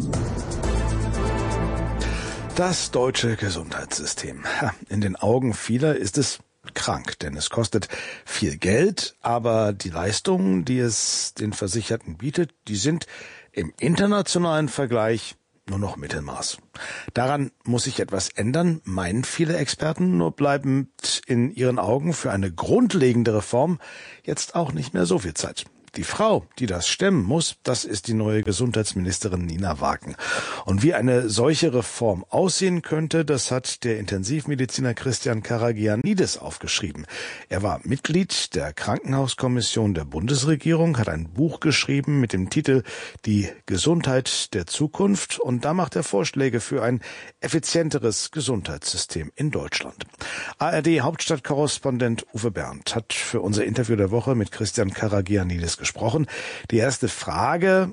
Das deutsche Gesundheitssystem. In den Augen vieler ist es krank, denn es kostet viel Geld, aber die Leistungen, die es den Versicherten bietet, die sind im internationalen Vergleich nur noch Mittelmaß. Daran muss sich etwas ändern, meinen viele Experten, nur bleibt in ihren Augen für eine grundlegende Reform jetzt auch nicht mehr so viel Zeit. Die Frau, die das stemmen muss, das ist die neue Gesundheitsministerin Nina Wagen. Und wie eine solche Reform aussehen könnte, das hat der Intensivmediziner Christian Karagianidis aufgeschrieben. Er war Mitglied der Krankenhauskommission der Bundesregierung, hat ein Buch geschrieben mit dem Titel Die Gesundheit der Zukunft, und da macht er Vorschläge für ein effizienteres Gesundheitssystem in Deutschland. A R D-Hauptstadtkorrespondent Uwe Berndt hat für unser Interview der Woche mit Christian Karagianidis gesprochen. Die erste Frage: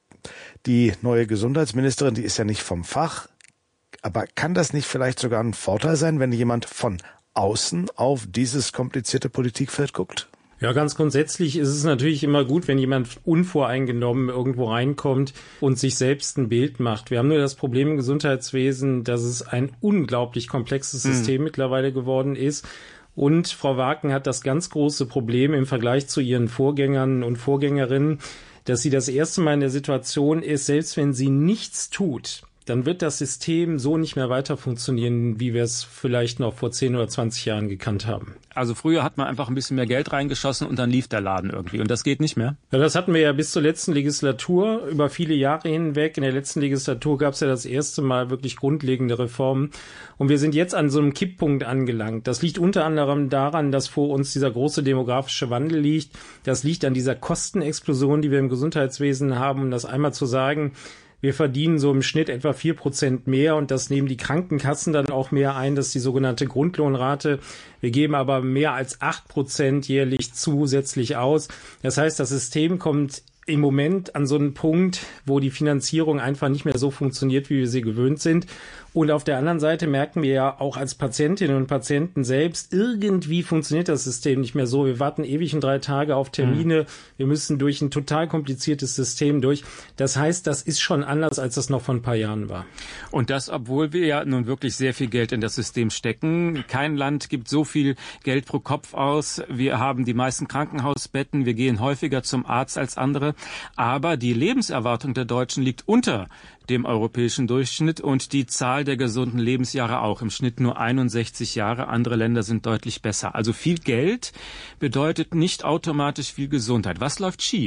Die neue Gesundheitsministerin, die ist ja nicht vom Fach, aber kann das nicht vielleicht sogar ein Vorteil sein, wenn jemand von außen auf dieses komplizierte Politikfeld guckt? Ja, ganz grundsätzlich ist es natürlich immer gut, wenn jemand unvoreingenommen irgendwo reinkommt und sich selbst ein Bild macht. Wir haben nur das Problem im Gesundheitswesen, dass es ein unglaublich komplexes System mhm. mittlerweile geworden ist. Und Frau Wagen hat das ganz große Problem im Vergleich zu ihren Vorgängern und Vorgängerinnen, dass sie das erste Mal in der Situation ist, selbst wenn sie nichts tut, dann wird das System so nicht mehr weiter funktionieren, wie wir es vielleicht noch vor zehn oder zwanzig Jahren gekannt haben. Also früher hat man einfach ein bisschen mehr Geld reingeschossen und dann lief der Laden irgendwie. Und das geht nicht mehr? Ja, das hatten wir ja bis zur letzten Legislatur, über viele Jahre hinweg. In der letzten Legislatur gab es ja das erste Mal wirklich grundlegende Reformen. Und wir sind jetzt an so einem Kipppunkt angelangt. Das liegt unter anderem daran, dass vor uns dieser große demografische Wandel liegt. Das liegt an dieser Kostenexplosion, die wir im Gesundheitswesen haben. Um das einmal zu sagen: Wir verdienen so im Schnitt etwa vier Prozent mehr, und das nehmen die Krankenkassen dann auch mehr ein. Das ist die sogenannte Grundlohnrate. Wir geben aber mehr als acht Prozent jährlich zusätzlich aus. Das heißt, das System kommt im Moment an so einen Punkt, wo die Finanzierung einfach nicht mehr so funktioniert, wie wir sie gewöhnt sind. Und auf der anderen Seite merken wir ja auch als Patientinnen und Patienten selbst, irgendwie funktioniert das System nicht mehr so. Wir warten ewig und drei Tage auf Termine. Mhm. Wir müssen durch ein total kompliziertes System durch. Das heißt, das ist schon anders, als das noch vor ein paar Jahren war. Und das, obwohl wir ja nun wirklich sehr viel Geld in das System stecken. Kein Land gibt so viel Geld pro Kopf aus. Wir haben die meisten Krankenhausbetten. Wir gehen häufiger zum Arzt als andere. Aber die Lebenserwartung der Deutschen liegt unter dem europäischen Durchschnitt und die Zahl der gesunden Lebensjahre auch. Im Schnitt nur einundsechzig Jahre. Andere Länder sind deutlich besser. Also viel Geld bedeutet nicht automatisch viel Gesundheit. Was läuft schief?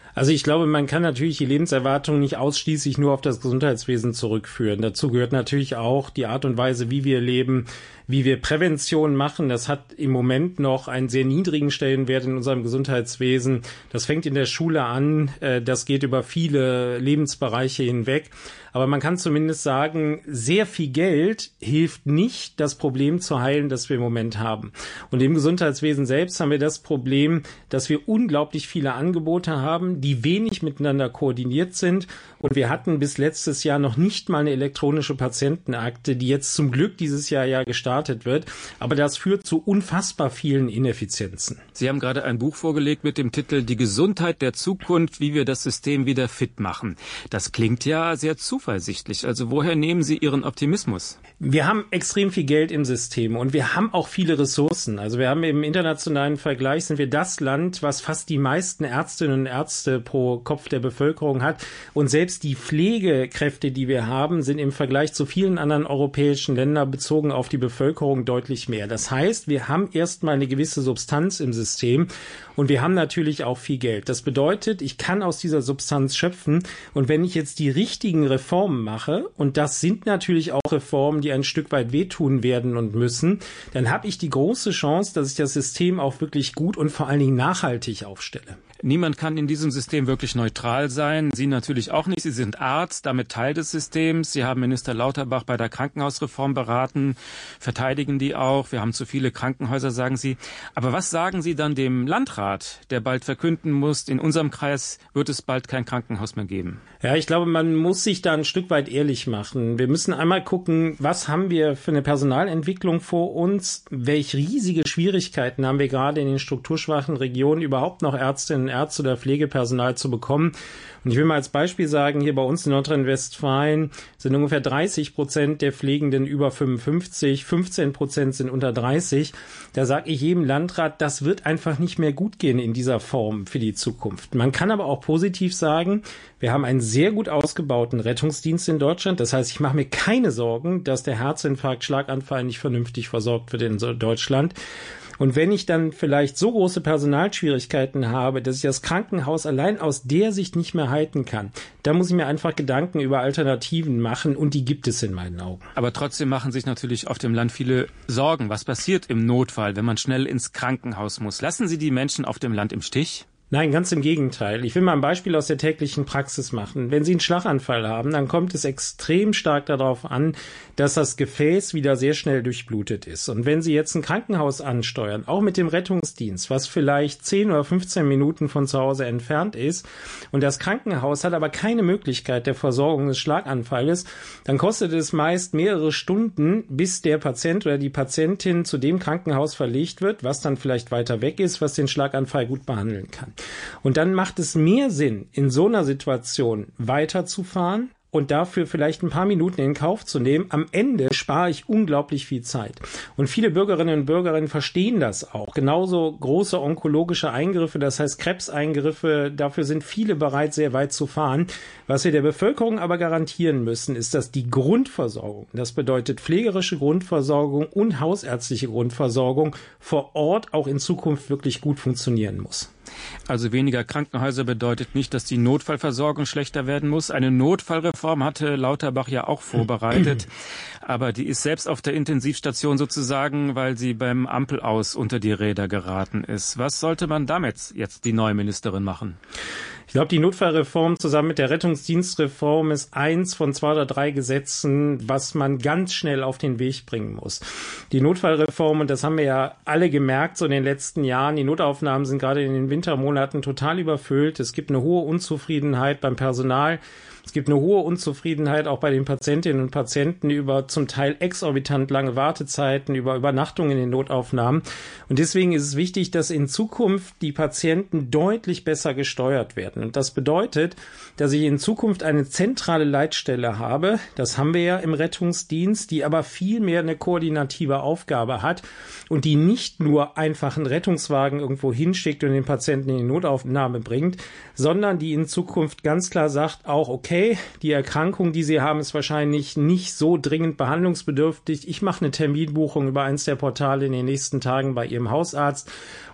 Also ich glaube, man kann natürlich die Lebenserwartung nicht ausschließlich nur auf das Gesundheitswesen zurückführen. Dazu gehört natürlich auch die Art und Weise, wie wir leben, wie wir Prävention machen. Das hat im Moment noch einen sehr niedrigen Stellenwert in unserem Gesundheitswesen. Das fängt in der Schule an, das geht über viele Lebensbereiche hinweg. Aber man kann zumindest sagen, sehr viel Geld hilft nicht, das Problem zu heilen, das wir im Moment haben. Und im Gesundheitswesen selbst haben wir das Problem, dass wir unglaublich viele Angebote haben, die wenig miteinander koordiniert sind. Und wir hatten bis letztes Jahr noch nicht mal eine elektronische Patientenakte, die jetzt zum Glück dieses Jahr ja gestartet wird. Aber das führt zu unfassbar vielen Ineffizienzen. Sie haben gerade ein Buch vorgelegt mit dem Titel Die Gesundheit der Zukunft, wie wir das System wieder fit machen. Das klingt ja sehr zuversichtlich. Also woher nehmen Sie Ihren Optimismus? Wir haben extrem viel Geld im System und wir haben auch viele Ressourcen. Also wir haben im internationalen Vergleich, sind wir das Land, was fast die meisten Ärztinnen und Ärzte pro Kopf der Bevölkerung hat. Und selbst die Pflegekräfte, die wir haben, sind im Vergleich zu vielen anderen europäischen Ländern bezogen auf die Bevölkerung deutlich mehr. Das heißt, wir haben erstmal eine gewisse Substanz im System und wir haben natürlich auch viel Geld. Das bedeutet, ich kann aus dieser Substanz schöpfen und wenn ich jetzt die richtigen Reformen mache, und das sind natürlich auch Reformen, die ein Stück weit wehtun werden und müssen, dann habe ich die große Chance, dass ich das System auch wirklich gut und vor allen Dingen nachhaltig aufstelle. Niemand kann in diesem System wirklich neutral sein. Sie natürlich auch nicht. Sie sind Arzt, damit Teil des Systems. Sie haben Minister Lauterbach bei der Krankenhausreform beraten, verteidigen die auch. Wir haben zu viele Krankenhäuser, sagen Sie. Aber was sagen Sie dann dem Landrat, der bald verkünden muss, in unserem Kreis wird es bald kein Krankenhaus mehr geben? Ja, ich glaube, man muss sich da ein Stück weit ehrlich machen. Wir müssen einmal gucken, was haben wir für eine Personalentwicklung vor uns? Welche riesige Schwierigkeiten haben wir gerade in den strukturschwachen Regionen, überhaupt noch Ärztinnen, Ärzte oder Pflegepersonal zu bekommen? Und ich will mal als Beispiel sagen, hier bei uns in Nordrhein-Westfalen sind ungefähr dreißig Prozent der Pflegenden über fünfundfünfzig, fünfzehn Prozent sind unter dreißig. Da sage ich jedem Landrat, das wird einfach nicht mehr gut gehen in dieser Form für die Zukunft. Man kann aber auch positiv sagen, wir haben einen sehr gut ausgebauten Rettungsdienst in Deutschland. Das heißt, ich mache mir keine Sorgen, dass der Herzinfarkt, Schlaganfall nicht vernünftig versorgt wird in Deutschland. Und wenn ich dann vielleicht so große Personalschwierigkeiten habe, dass ich das Krankenhaus allein aus der Sicht nicht mehr halten kann, dann muss ich mir einfach Gedanken über Alternativen machen und die gibt es in meinen Augen. Aber trotzdem machen sich natürlich auf dem Land viele Sorgen. Was passiert im Notfall, wenn man schnell ins Krankenhaus muss? Lassen Sie die Menschen auf dem Land im Stich? Nein, ganz im Gegenteil. Ich will mal ein Beispiel aus der täglichen Praxis machen. Wenn Sie einen Schlaganfall haben, dann kommt es extrem stark darauf an, dass das Gefäß wieder sehr schnell durchblutet ist. Und wenn Sie jetzt ein Krankenhaus ansteuern, auch mit dem Rettungsdienst, was vielleicht zehn oder fünfzehn Minuten von zu Hause entfernt ist, und das Krankenhaus hat aber keine Möglichkeit der Versorgung des Schlaganfalles, dann kostet es meist mehrere Stunden, bis der Patient oder die Patientin zu dem Krankenhaus verlegt wird, was dann vielleicht weiter weg ist, was den Schlaganfall gut behandeln kann. Und dann macht es mehr Sinn, in so einer Situation weiterzufahren und dafür vielleicht ein paar Minuten in Kauf zu nehmen. Am Ende spare ich unglaublich viel Zeit. Und viele Bürgerinnen und Bürger verstehen das auch. Genauso große onkologische Eingriffe, das heißt Krebseingriffe, dafür sind viele bereit, sehr weit zu fahren. Was wir der Bevölkerung aber garantieren müssen, ist, dass die Grundversorgung, das bedeutet pflegerische Grundversorgung und hausärztliche Grundversorgung vor Ort auch in Zukunft wirklich gut funktionieren muss. Also weniger Krankenhäuser bedeutet nicht, dass die Notfallversorgung schlechter werden muss. Eine Notfallreform hatte Lauterbach ja auch vorbereitet, aber die ist selbst auf der Intensivstation sozusagen, weil sie beim Ampelaus unter die Räder geraten ist. Was sollte man damit jetzt die neue Ministerin machen? Ich glaube, die Notfallreform zusammen mit der Rettungsdienstreform ist eins von zwei oder drei Gesetzen, was man ganz schnell auf den Weg bringen muss. Die Notfallreform, und das haben wir ja alle gemerkt so in den letzten Jahren, die Notaufnahmen sind gerade in den Wintermonaten total überfüllt. Es gibt eine hohe Unzufriedenheit beim Personal. Es gibt eine hohe Unzufriedenheit auch bei den Patientinnen und Patienten über zum Teil exorbitant lange Wartezeiten, über Übernachtungen in den Notaufnahmen. Und deswegen ist es wichtig, dass in Zukunft die Patienten deutlich besser gesteuert werden. Und das bedeutet, dass ich in Zukunft eine zentrale Leitstelle habe. Das haben wir ja im Rettungsdienst, die aber viel mehr eine koordinative Aufgabe hat und die nicht nur einfach einen Rettungswagen irgendwo hinschickt und den Patienten in die Notaufnahme bringt, sondern die in Zukunft ganz klar sagt, auch okay, die Erkrankung, die Sie haben, ist wahrscheinlich nicht so dringend behandlungsbedürftig. Ich mache eine Terminbuchung über eins der Portale in den nächsten Tagen bei Ihrem Hausarzt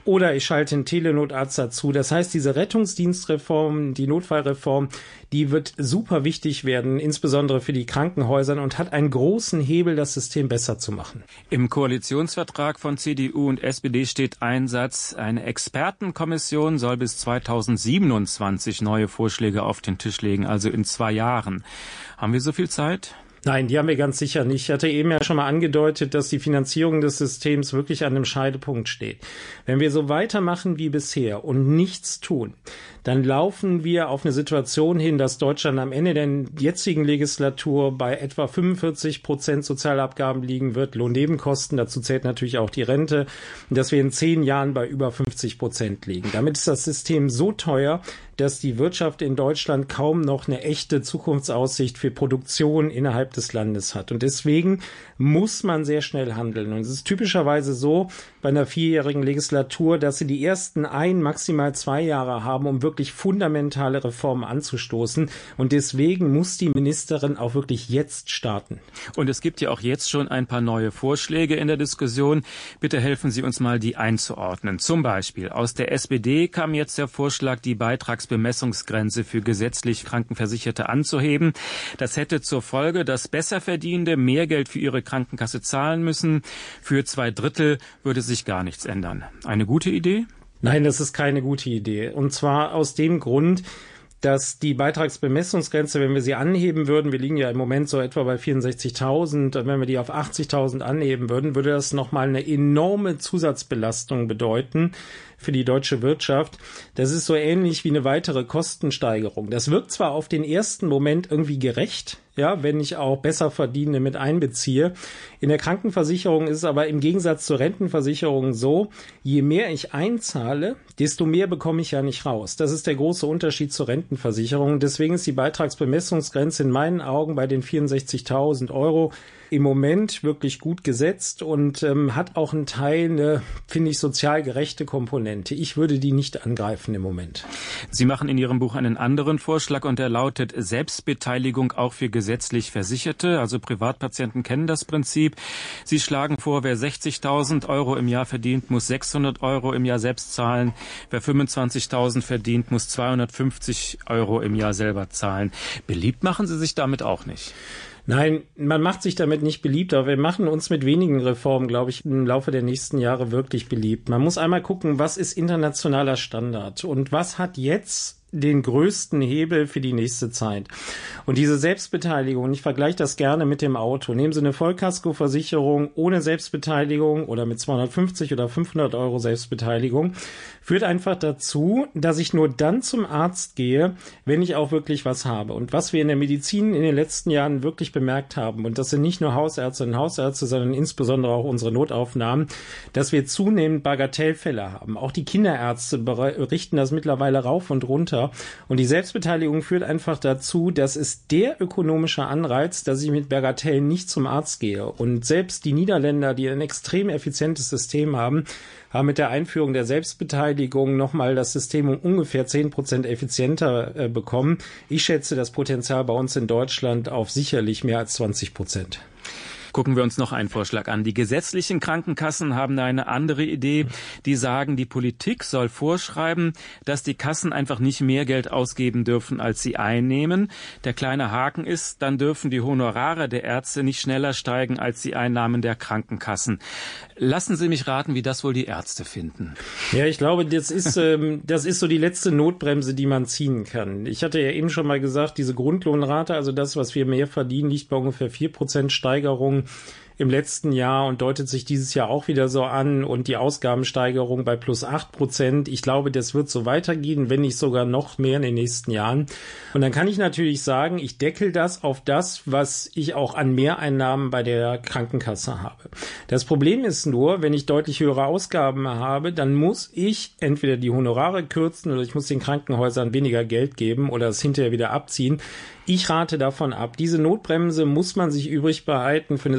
oder ich schalte einen Telenotarzt dazu. Das heißt, diese Rettungsdienstreform, die Notfallreform, die wird super wichtig werden, insbesondere für die Krankenhäuser, und hat einen großen Hebel, das System besser zu machen. Im Koalitionsvertrag von C D U und S P D steht ein Satz: Eine Expertenkommission soll bis zweitausendsiebenundzwanzig neue Vorschläge auf den Tisch legen, also in zwei Jahren. Haben wir so viel Zeit? Nein, die haben wir ganz sicher nicht. Ich hatte eben ja schon mal angedeutet, dass die Finanzierung des Systems wirklich an einem Scheidepunkt steht. Wenn wir so weitermachen wie bisher und nichts tun, dann laufen wir auf eine Situation hin, dass Deutschland am Ende der jetzigen Legislatur bei etwa fünfundvierzig Prozent Sozialabgaben liegen wird, Lohnnebenkosten, dazu zählt natürlich auch die Rente, und dass wir in zehn Jahren bei über fünfzig Prozent liegen. Damit ist das System so teuer, dass die Wirtschaft in Deutschland kaum noch eine echte Zukunftsaussicht für Produktion innerhalb des Landes hat. Und deswegen muss man sehr schnell handeln. Und es ist typischerweise so bei einer vierjährigen Legislatur, dass sie die ersten ein, maximal zwei Jahre haben, um wirklich fundamentale Reformen anzustoßen. Und deswegen muss die Ministerin auch wirklich jetzt starten. Und es gibt ja auch jetzt schon ein paar neue Vorschläge in der Diskussion. Bitte helfen Sie uns mal, die einzuordnen. Zum Beispiel aus der S P D kam jetzt der Vorschlag, die Beitragsbemessungsgrenze für gesetzlich Krankenversicherte anzuheben. Das hätte zur Folge, dass Besserverdienende mehr Geld für ihre Krankenkasse zahlen müssen. Für zwei Drittel würde sich gar nichts ändern. Eine gute Idee? Nein, das ist keine gute Idee. Und zwar aus dem Grund, dass die Beitragsbemessungsgrenze, wenn wir sie anheben würden, wir liegen ja im Moment so etwa bei vierundsechzigtausend, wenn wir die auf achtzigtausend anheben würden, würde das nochmal eine enorme Zusatzbelastung bedeuten für die deutsche Wirtschaft. Das ist so ähnlich wie eine weitere Kostensteigerung. Das wirkt zwar auf den ersten Moment irgendwie gerecht, ja, wenn ich auch Besserverdienende mit einbeziehe. In der Krankenversicherung ist es aber im Gegensatz zur Rentenversicherung so, je mehr ich einzahle, desto mehr bekomme ich ja nicht raus. Das ist der große Unterschied zur Rentenversicherung. Deswegen ist die Beitragsbemessungsgrenze in meinen Augen bei den vierundsechzigtausend Euro im Moment wirklich gut gesetzt und ähm, hat auch einen Teil eine, finde ich, sozial gerechte Komponente. Ich würde die nicht angreifen im Moment. Sie machen in Ihrem Buch einen anderen Vorschlag und der lautet Selbstbeteiligung auch für gesetzlich Versicherte. Also Privatpatienten kennen das Prinzip. Sie schlagen vor, wer sechzigtausend Euro im Jahr verdient, muss sechshundert Euro im Jahr selbst zahlen. Wer fünfundzwanzigtausend verdient, muss zweihundertfünfzig Euro im Jahr selber zahlen. Beliebt machen Sie sich damit auch nicht? Nein, man macht sich damit nicht beliebt, aber wir machen uns mit wenigen Reformen, glaube ich, im Laufe der nächsten Jahre wirklich beliebt. Man muss einmal gucken, was ist internationaler Standard und was hat jetzt den größten Hebel für die nächste Zeit. Und diese Selbstbeteiligung, ich vergleiche das gerne mit dem Auto. Nehmen Sie eine Vollkaskoversicherung ohne Selbstbeteiligung oder mit zweihundertfünfzig oder fünfhundert Euro Selbstbeteiligung, führt einfach dazu, dass ich nur dann zum Arzt gehe, wenn ich auch wirklich was habe. Und was wir in der Medizin in den letzten Jahren wirklich bemerkt haben, und das sind nicht nur Hausärzte und Hausärzte, sondern insbesondere auch unsere Notaufnahmen, dass wir zunehmend Bagatellfälle haben. Auch die Kinderärzte berichten das mittlerweile rauf und runter. Und die Selbstbeteiligung führt einfach dazu, dass es der ökonomische Anreiz, dass ich mit Bagatellen nicht zum Arzt gehe. Und selbst die Niederländer, die ein extrem effizientes System haben, haben mit der Einführung der Selbstbeteiligung nochmal das System um ungefähr zehn Prozent effizienter äh, bekommen. Ich schätze das Potenzial bei uns in Deutschland auf sicherlich mehr als zwanzig Prozent. Gucken wir uns noch einen Vorschlag an. Die gesetzlichen Krankenkassen haben da eine andere Idee. Die sagen, die Politik soll vorschreiben, dass die Kassen einfach nicht mehr Geld ausgeben dürfen, als sie einnehmen. Der kleine Haken ist, dann dürfen die Honorare der Ärzte nicht schneller steigen als die Einnahmen der Krankenkassen. Lassen Sie mich raten, wie das wohl die Ärzte finden. Ja, ich glaube, das ist, ähm, das ist so die letzte Notbremse, die man ziehen kann. Ich hatte ja eben schon mal gesagt, diese Grundlohnrate, also das, was wir mehr verdienen, liegt bei ungefähr vier Prozent Steigerung im letzten Jahr und deutet sich dieses Jahr auch wieder so an und die Ausgabensteigerung bei plus acht Prozent. Ich glaube, das wird so weitergehen, wenn nicht sogar noch mehr in den nächsten Jahren. Und dann kann ich natürlich sagen, ich deckel das auf das, was ich auch an Mehreinnahmen bei der Krankenkasse habe. Das Problem ist nur, wenn ich deutlich höhere Ausgaben habe, dann muss ich entweder die Honorare kürzen oder ich muss den Krankenhäusern weniger Geld geben oder es hinterher wieder abziehen. Ich rate davon ab. Diese Notbremse muss man sich übrig behalten für eine Situation,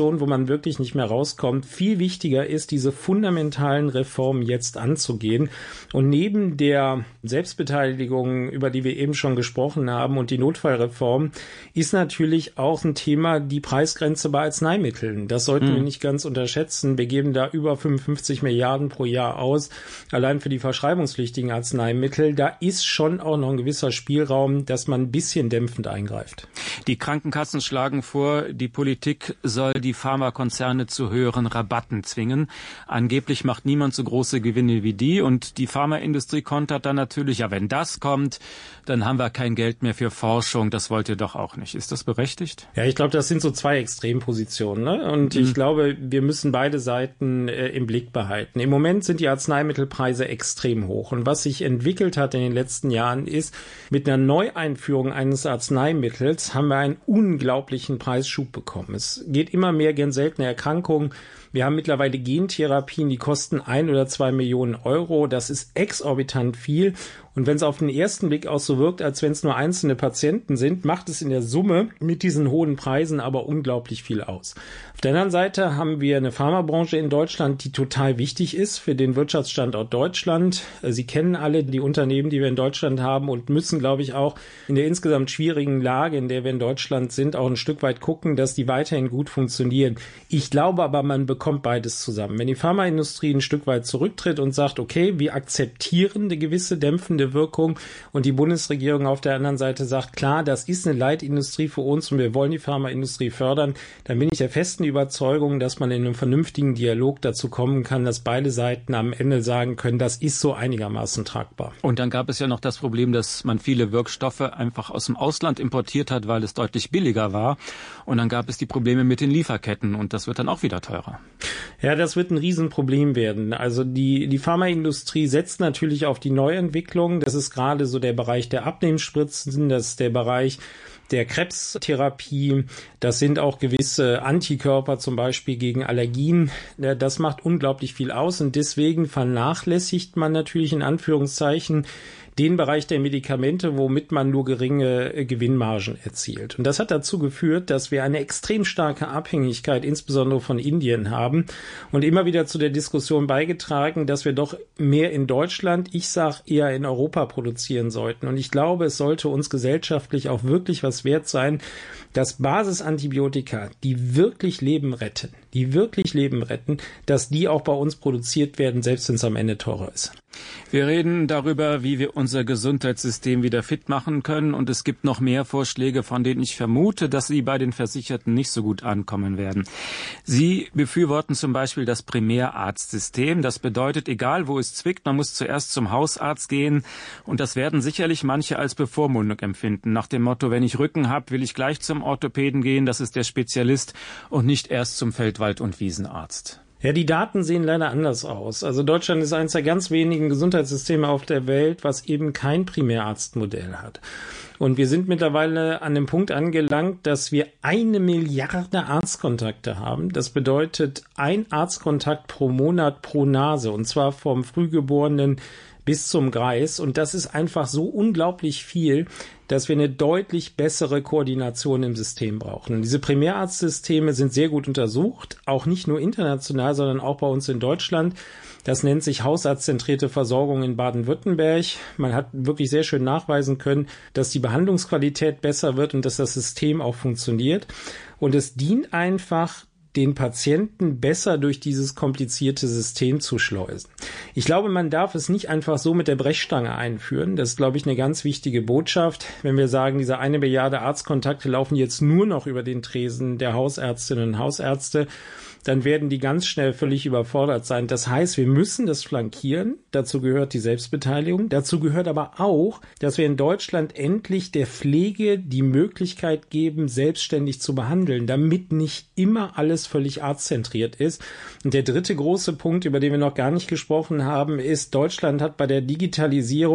Situation, wo man wirklich nicht mehr rauskommt. Viel wichtiger ist, diese fundamentalen Reformen jetzt anzugehen. Und neben der Selbstbeteiligung, über die wir eben schon gesprochen haben, und die Notfallreform, ist natürlich auch ein Thema die Preisgrenze bei Arzneimitteln. Das sollten hm. wir nicht ganz unterschätzen. Wir geben da über fünfundfünfzig Milliarden pro Jahr aus, allein für die verschreibungspflichtigen Arzneimittel. Da ist schon auch noch ein gewisser Spielraum, dass man ein bisschen dämpfend eingreift. Die Krankenkassen schlagen vor, die Politik soll die Pharmakonzerne zu höheren Rabatten zwingen. Angeblich macht niemand so große Gewinne wie die. Und die Pharmaindustrie kontert dann natürlich, ja, wenn das kommt, dann haben wir kein Geld mehr für Forschung. Das wollt ihr doch auch nicht. Ist das berechtigt? Ja, ich glaube, das sind so zwei Extrempositionen. Ne? Und mhm. ich glaube, wir müssen beide Seiten äh, im Blick behalten. Im Moment sind die Arzneimittelpreise extrem hoch. Und was sich entwickelt hat in den letzten Jahren ist, mit einer Neueinführung eines Arzneimittels haben wir einen unglaublichen Preisschub bekommen. Es geht immer mehr gegen seltene Erkrankungen. Wir haben mittlerweile Gentherapien, die kosten ein oder zwei Millionen Euro. Das ist exorbitant viel. Und wenn es auf den ersten Blick auch so wirkt, als wenn es nur einzelne Patienten sind, macht es in der Summe mit diesen hohen Preisen aber unglaublich viel aus. Auf der anderen Seite haben wir eine Pharmabranche in Deutschland, die total wichtig ist für den Wirtschaftsstandort Deutschland. Sie kennen alle die Unternehmen, die wir in Deutschland haben, und müssen, glaube ich, auch in der insgesamt schwierigen Lage, in der wir in Deutschland sind, auch ein Stück weit gucken, dass die weiterhin gut funktionieren. Ich glaube aber, man bekommt beides zusammen. Wenn die Pharmaindustrie ein Stück weit zurücktritt und sagt, okay, wir akzeptieren eine gewisse dämpfende Wirkung, und die Bundesregierung auf der anderen Seite sagt, klar, das ist eine Leitindustrie für uns und wir wollen die Pharmaindustrie fördern, dann bin ich der festen Überzeugung, dass man in einem vernünftigen Dialog dazu kommen kann, dass beide Seiten am Ende sagen können, das ist so einigermaßen tragbar. Und dann gab es ja noch das Problem, dass man viele Wirkstoffe einfach aus dem Ausland importiert hat, weil es deutlich billiger war. Und dann gab es die Probleme mit den Lieferketten, und das wird dann auch wieder teurer. Ja, das wird ein Riesenproblem werden. Also die, die Pharmaindustrie setzt natürlich auf die Neuentwicklung. Das ist gerade so der Bereich der Abnehmspritzen, das ist der Bereich der Krebstherapie. Das sind auch gewisse Antikörper, zum Beispiel gegen Allergien. Das macht unglaublich viel aus, und deswegen vernachlässigt man natürlich in Anführungszeichen den Bereich der Medikamente, womit man nur geringe Gewinnmargen erzielt. Und das hat dazu geführt, dass wir eine extrem starke Abhängigkeit insbesondere von Indien haben, und immer wieder zu der Diskussion beigetragen, dass wir doch mehr in Deutschland, ich sage eher in Europa, produzieren sollten. Und ich glaube, es sollte uns gesellschaftlich auch wirklich was wert sein, dass Basisantibiotika, die wirklich Leben retten, die wirklich Leben retten, dass die auch bei uns produziert werden, selbst wenn es am Ende teurer ist. Wir reden darüber, wie wir unser Gesundheitssystem wieder fit machen können, und es gibt noch mehr Vorschläge, von denen ich vermute, dass sie bei den Versicherten nicht so gut ankommen werden. Sie befürworten zum Beispiel das Primärarztsystem. Das bedeutet, egal wo es zwickt, man muss zuerst zum Hausarzt gehen, und das werden sicherlich manche als Bevormundung empfinden. Nach dem Motto, wenn ich Rücken habe, will ich gleich zum Orthopäden gehen, das ist der Spezialist, und nicht erst zum Feldwald- und Wiesenarzt. Ja, die Daten sehen leider anders aus. Also Deutschland ist eines der ganz wenigen Gesundheitssysteme auf der Welt, was eben kein Primärarztmodell hat. Und wir sind mittlerweile an dem Punkt angelangt, dass wir eine Milliarde Arztkontakte haben. Das bedeutet ein Arztkontakt pro Monat pro Nase, und zwar vom Frühgeborenen bis zum Greis. Und das ist einfach so unglaublich viel, dass wir eine deutlich bessere Koordination im System brauchen. Und diese Primärarztsysteme sind sehr gut untersucht, auch nicht nur international, sondern auch bei uns in Deutschland. Das nennt sich hausarztzentrierte Versorgung in Baden-Württemberg. Man hat wirklich sehr schön nachweisen können, dass die Behandlungsqualität besser wird und dass das System auch funktioniert. Und es dient einfach, den Patienten besser durch dieses komplizierte System zu schleusen. Ich glaube, man darf es nicht einfach so mit der Brechstange einführen. Das ist, glaube ich, eine ganz wichtige Botschaft. Wenn wir sagen, diese eine Milliarde Arztkontakte laufen jetzt nur noch über den Tresen der Hausärztinnen und Hausärzte, dann werden die ganz schnell völlig überfordert sein. Das heißt, wir müssen das flankieren. Dazu gehört die Selbstbeteiligung. Dazu gehört aber auch, dass wir in Deutschland endlich der Pflege die Möglichkeit geben, selbstständig zu behandeln, damit nicht immer alles völlig arztzentriert ist. Und der dritte große Punkt, über den wir noch gar nicht gesprochen haben, ist, Deutschland hat bei der Digitalisierung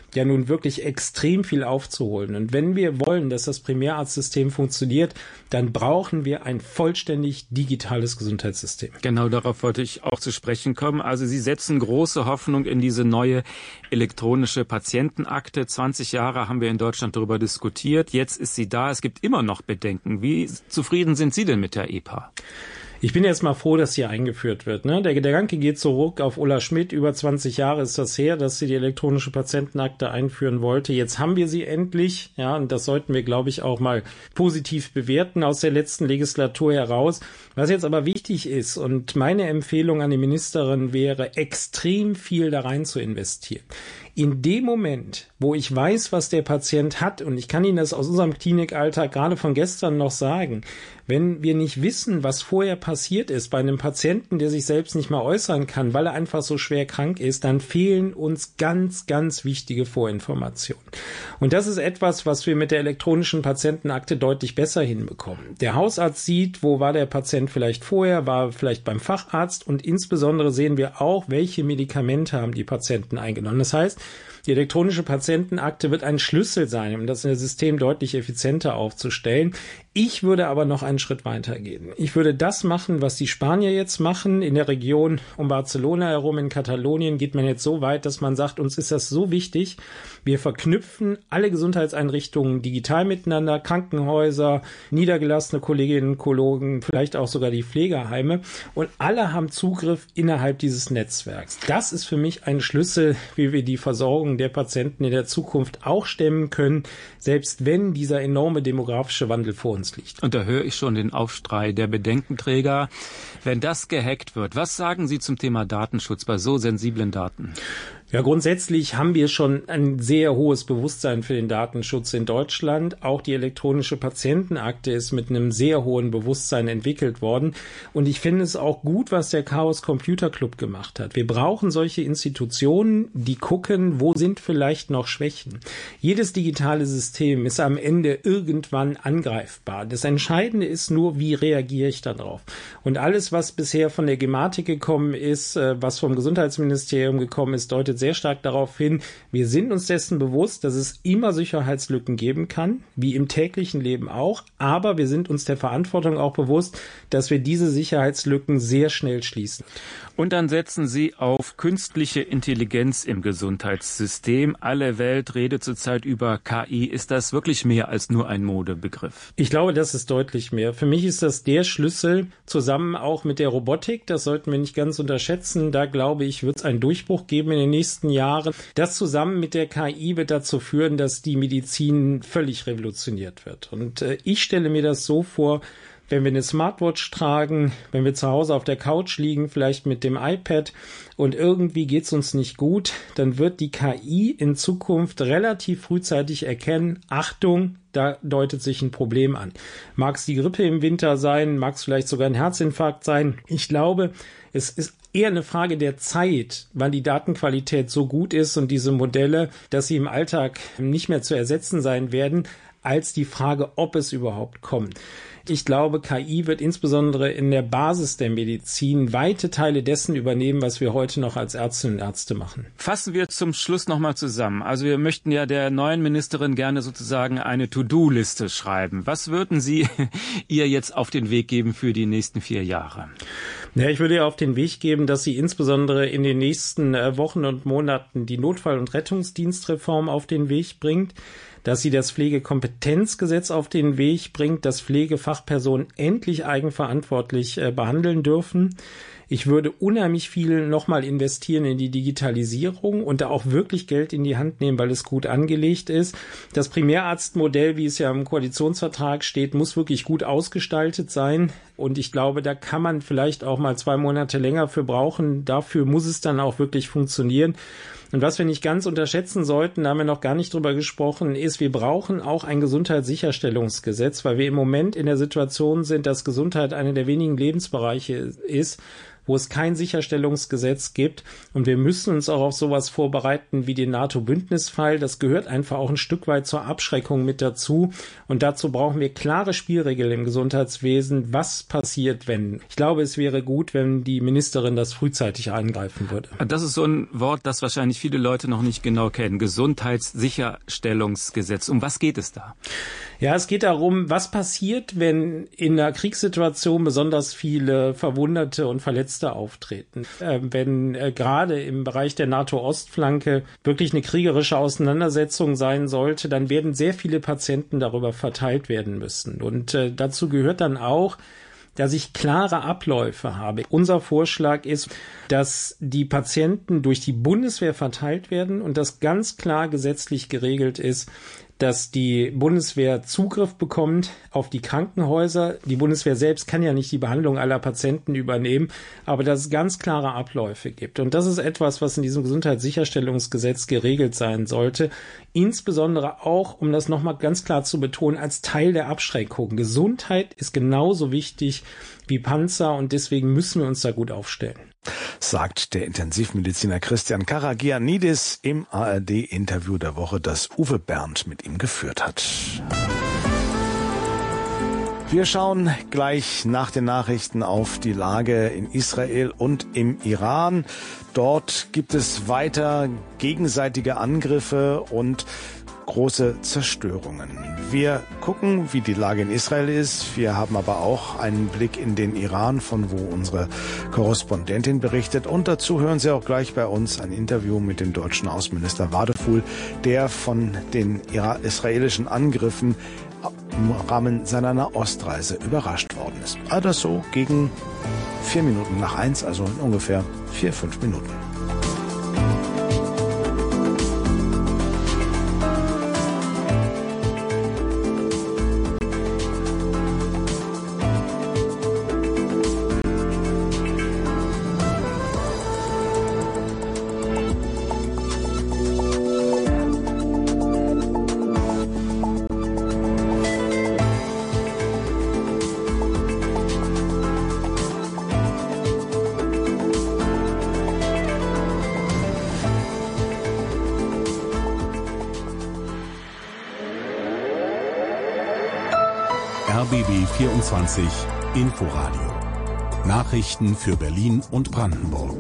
ja nun wirklich extrem viel aufzuholen. Und wenn wir wollen, dass das Primärarztsystem funktioniert, dann brauchen wir ein vollständig digitales Gesundheitssystem. Genau, darauf wollte ich auch zu sprechen kommen. Also Sie setzen große Hoffnung in diese neue elektronische Patientenakte. zwanzig Jahre haben wir in Deutschland darüber diskutiert. Jetzt ist sie da. Es gibt immer noch Bedenken. Wie zufrieden sind Sie denn mit der E P A? Ich bin jetzt mal froh, dass sie eingeführt wird. Ne? Der Gedanke geht zurück auf Ulla Schmidt. Über zwanzig Jahre ist das her, dass sie die elektronische Patientenakte einführen wollte. Jetzt haben wir sie endlich. Ja, und das sollten wir, glaube ich, auch mal positiv bewerten aus der letzten Legislatur heraus. Was jetzt aber wichtig ist und meine Empfehlung an die Ministerin wäre, extrem viel da rein zu investieren. In dem Moment, wo ich weiß, was der Patient hat, und ich kann Ihnen das aus unserem Klinikalltag gerade von gestern noch sagen, wenn wir nicht wissen, was vorher passiert ist bei einem Patienten, der sich selbst nicht mal äußern kann, weil er einfach so schwer krank ist, dann fehlen uns ganz, ganz wichtige Vorinformationen. Und das ist etwas, was wir mit der elektronischen Patientenakte deutlich besser hinbekommen. Der Hausarzt sieht, wo war der Patient vielleicht vorher, war vielleicht beim Facharzt, und insbesondere sehen wir auch, welche Medikamente haben die Patienten eingenommen. Das heißt, die elektronische Patientenakte wird ein Schlüssel sein, um das System deutlich effizienter aufzustellen. Ich würde aber noch einen Schritt weiter gehen. Ich würde das machen, was die Spanier jetzt machen. In der Region um Barcelona herum, in Katalonien, geht man jetzt so weit, dass man sagt, uns ist das so wichtig, wir verknüpfen alle Gesundheitseinrichtungen digital miteinander, Krankenhäuser, niedergelassene Kolleginnen und Onkologen, vielleicht auch sogar die Pflegeheime, und alle haben Zugriff innerhalb dieses Netzwerks. Das ist für mich ein Schlüssel, wie wir die Versorgung der Patienten in der Zukunft auch stemmen können, selbst wenn dieser enorme demografische Wandel vor uns liegt. Und da höre ich schon den Aufschrei der Bedenkenträger. Wenn das gehackt wird, was sagen Sie zum Thema Datenschutz bei so sensiblen Daten? Ja, grundsätzlich haben wir schon ein sehr hohes Bewusstsein für den Datenschutz in Deutschland. Auch die elektronische Patientenakte ist mit einem sehr hohen Bewusstsein entwickelt worden. Und ich finde es auch gut, was der Chaos Computer Club gemacht hat. Wir brauchen solche Institutionen, die gucken, wo sind vielleicht noch Schwächen. Jedes digitale System ist am Ende irgendwann angreifbar. Das Entscheidende ist nur, wie reagiere ich darauf. Und alles, was bisher von der Gematik gekommen ist, was vom Gesundheitsministerium gekommen ist, deutet sehr stark darauf hin, wir sind uns dessen bewusst, dass es immer Sicherheitslücken geben kann, wie im täglichen Leben auch, aber wir sind uns der Verantwortung auch bewusst, dass wir diese Sicherheitslücken sehr schnell schließen. Und dann setzen Sie auf künstliche Intelligenz im Gesundheitssystem. Alle Welt redet zurzeit über K I. Ist das wirklich mehr als nur ein Modebegriff? Ich glaube, das ist deutlich mehr. Für mich ist das der Schlüssel, zusammen auch mit der Robotik. Das sollten wir nicht ganz unterschätzen. Da, glaube ich, wird es einen Durchbruch geben in den nächsten Jahren. Das zusammen mit der K I wird dazu führen, dass die Medizin völlig revolutioniert wird. Und äh, ich stelle mir das so vor, wenn wir eine Smartwatch tragen, wenn wir zu Hause auf der Couch liegen, vielleicht mit dem iPad, und irgendwie geht's uns nicht gut, dann wird die K I in Zukunft relativ frühzeitig erkennen, Achtung, da deutet sich ein Problem an. Mag es die Grippe im Winter sein, mag es vielleicht sogar ein Herzinfarkt sein. Ich glaube, es ist eher eine Frage der Zeit, wann die Datenqualität so gut ist und diese Modelle, dass sie im Alltag nicht mehr zu ersetzen sein werden, als die Frage, ob es überhaupt kommt. Ich glaube, K I wird insbesondere in der Basis der Medizin weite Teile dessen übernehmen, was wir heute noch als Ärztinnen und Ärzte machen. Fassen wir zum Schluss nochmal zusammen. Also wir möchten ja der neuen Ministerin gerne sozusagen eine To-Do-Liste schreiben. Was würden Sie ihr jetzt auf den Weg geben für die nächsten vier Jahre? Ja, ich würde ihr auf den Weg geben, dass sie insbesondere in den nächsten Wochen und Monaten die Notfall- und Rettungsdienstreform auf den Weg bringt, dass sie das Pflegekompetenzgesetz auf den Weg bringt, dass Pflegefachpersonen endlich eigenverantwortlich äh, behandeln dürfen. Ich würde unheimlich viel nochmal investieren in die Digitalisierung und da auch wirklich Geld in die Hand nehmen, weil es gut angelegt ist. Das Primärarztmodell, wie es ja im Koalitionsvertrag steht, muss wirklich gut ausgestaltet sein. Und ich glaube, da kann man vielleicht auch mal zwei Monate länger für brauchen. Dafür muss es dann auch wirklich funktionieren. Und was wir nicht ganz unterschätzen sollten, da haben wir noch gar nicht drüber gesprochen, ist, wir brauchen auch ein Gesundheitssicherstellungsgesetz, weil wir im Moment in der Situation sind, dass Gesundheit einer der wenigen Lebensbereiche ist, wo es kein Sicherstellungsgesetz gibt. Und wir müssen uns auch auf sowas vorbereiten wie den NATO-Bündnisfall. Das gehört einfach auch ein Stück weit zur Abschreckung mit dazu. Und dazu brauchen wir klare Spielregeln im Gesundheitswesen. Was passiert, wenn? Ich glaube, es wäre gut, wenn die Ministerin das frühzeitig eingreifen würde. Das ist so ein Wort, das wahrscheinlich wahrscheinlich viele Leute noch nicht genau kennen. Gesundheitssicherstellungsgesetz. Um was geht es da? Ja, es geht darum, was passiert, wenn in einer Kriegssituation besonders viele Verwundete und Verletzte auftreten. Äh, wenn äh, gerade im Bereich der NATO-Ostflanke wirklich eine kriegerische Auseinandersetzung sein sollte, dann werden sehr viele Patienten darüber verteilt werden müssen. Und äh, dazu gehört dann auch, dass ich klare Abläufe habe. Unser Vorschlag ist, dass die Patienten durch die Bundeswehr verteilt werden und das ganz klar gesetzlich geregelt ist, dass die Bundeswehr Zugriff bekommt auf die Krankenhäuser. Die Bundeswehr selbst kann ja nicht die Behandlung aller Patienten übernehmen, aber dass es ganz klare Abläufe gibt. Und das ist etwas, was in diesem Gesundheitssicherstellungsgesetz geregelt sein sollte. Insbesondere auch, um das nochmal ganz klar zu betonen, als Teil der Abschreckung. Gesundheit ist genauso wichtig wie Panzer und deswegen müssen wir uns da gut aufstellen. Sagt der Intensivmediziner Christian Karagianidis im A R D-Interview der Woche, das Uwe Bernd mit ihm geführt hat. Wir schauen gleich nach den Nachrichten auf die Lage in Israel und im Iran. Dort gibt es weiter gegenseitige Angriffe und große Zerstörungen. Wir gucken, wie die Lage in Israel ist. Wir haben aber auch einen Blick in den Iran, von wo unsere Korrespondentin berichtet. Und dazu hören Sie auch gleich bei uns ein Interview mit dem deutschen Außenminister Wadefuhl, der von den israelischen Angriffen im Rahmen seiner Nahostreise überrascht worden ist. All das so gegen vier Minuten nach eins, also in ungefähr vier, fünf Minuten. R B B vierundzwanzig Inforadio. Nachrichten für Berlin und Brandenburg.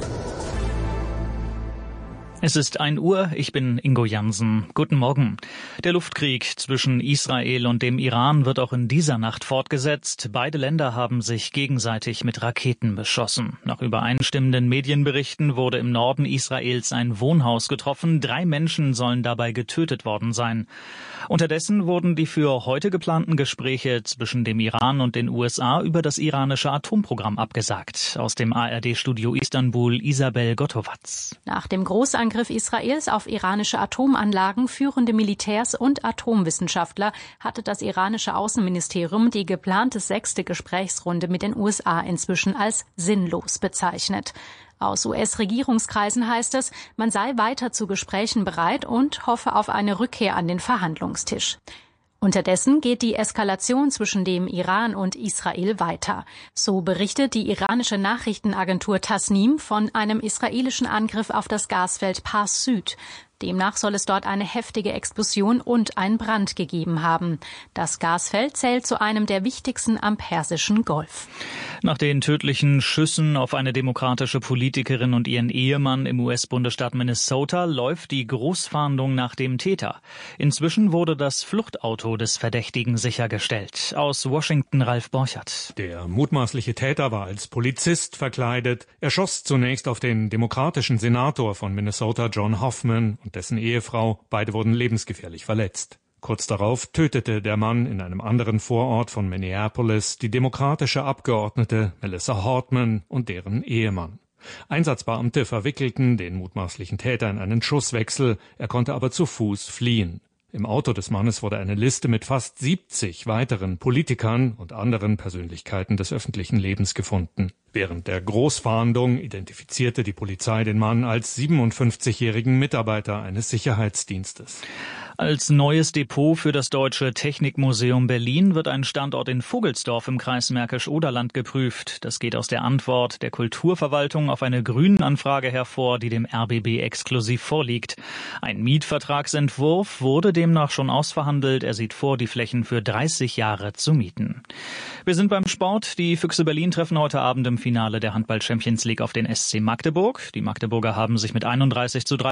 Es ist ein Uhr, ich bin Ingo Jansen. Guten Morgen. Der Luftkrieg zwischen Israel und dem Iran wird auch in dieser Nacht fortgesetzt. Beide Länder haben sich gegenseitig mit Raketen beschossen. Nach übereinstimmenden Medienberichten wurde im Norden Israels ein Wohnhaus getroffen. Drei Menschen sollen dabei getötet worden sein. Unterdessen wurden die für heute geplanten Gespräche zwischen dem Iran und den U S A über das iranische Atomprogramm abgesagt. Aus dem A R D-Studio Istanbul Isabel Gottowatz. Nach dem Großangriff Israels auf iranische Atomanlagen, führende Militärs und Atomwissenschaftler hatte das iranische Außenministerium die geplante sechste Gesprächsrunde mit den U S A inzwischen als sinnlos bezeichnet. Aus U S-Regierungskreisen heißt es, man sei weiter zu Gesprächen bereit und hoffe auf eine Rückkehr an den Verhandlungstisch. Unterdessen geht die Eskalation zwischen dem Iran und Israel weiter. So berichtet die iranische Nachrichtenagentur Tasnim von einem israelischen Angriff auf das Gasfeld Pars Süd. Demnach soll es dort eine heftige Explosion und einen Brand gegeben haben. Das Gasfeld zählt zu einem der wichtigsten am Persischen Golf. Nach den tödlichen Schüssen auf eine demokratische Politikerin und ihren Ehemann im U S-Bundesstaat Minnesota läuft die Großfahndung nach dem Täter. Inzwischen wurde das Fluchtauto des Verdächtigen sichergestellt. Aus Washington Ralf Borchert. Der mutmaßliche Täter war als Polizist verkleidet. Er schoss zunächst auf den demokratischen Senator von Minnesota, John Hoffman, und dessen Ehefrau. Beide wurden lebensgefährlich verletzt. Kurz darauf tötete der Mann in einem anderen Vorort von Minneapolis die demokratische Abgeordnete Melissa Hortman und deren Ehemann. Einsatzbeamte verwickelten den mutmaßlichen Täter in einen Schusswechsel, er konnte aber zu Fuß fliehen. Im Auto des Mannes wurde eine Liste mit fast siebzig weiteren Politikern und anderen Persönlichkeiten des öffentlichen Lebens gefunden. Während der Großfahndung identifizierte die Polizei den Mann als siebenundfünfzigjährigen Mitarbeiter eines Sicherheitsdienstes. Als neues Depot für das Deutsche Technikmuseum Berlin wird ein Standort in Vogelsdorf im Kreis Märkisch-Oderland geprüft. Das geht aus der Antwort der Kulturverwaltung auf eine Grünenanfrage hervor, die dem R B B exklusiv vorliegt. Ein Mietvertragsentwurf wurde demnach schon ausverhandelt. Er sieht vor, die Flächen für dreißig Jahre zu mieten. Wir sind beim Sport. Die Füchse Berlin treffen heute Abend im Finale der Handball-Champions League auf den S C Magdeburg. Die Magdeburger haben sich mit einunddreißig zu drei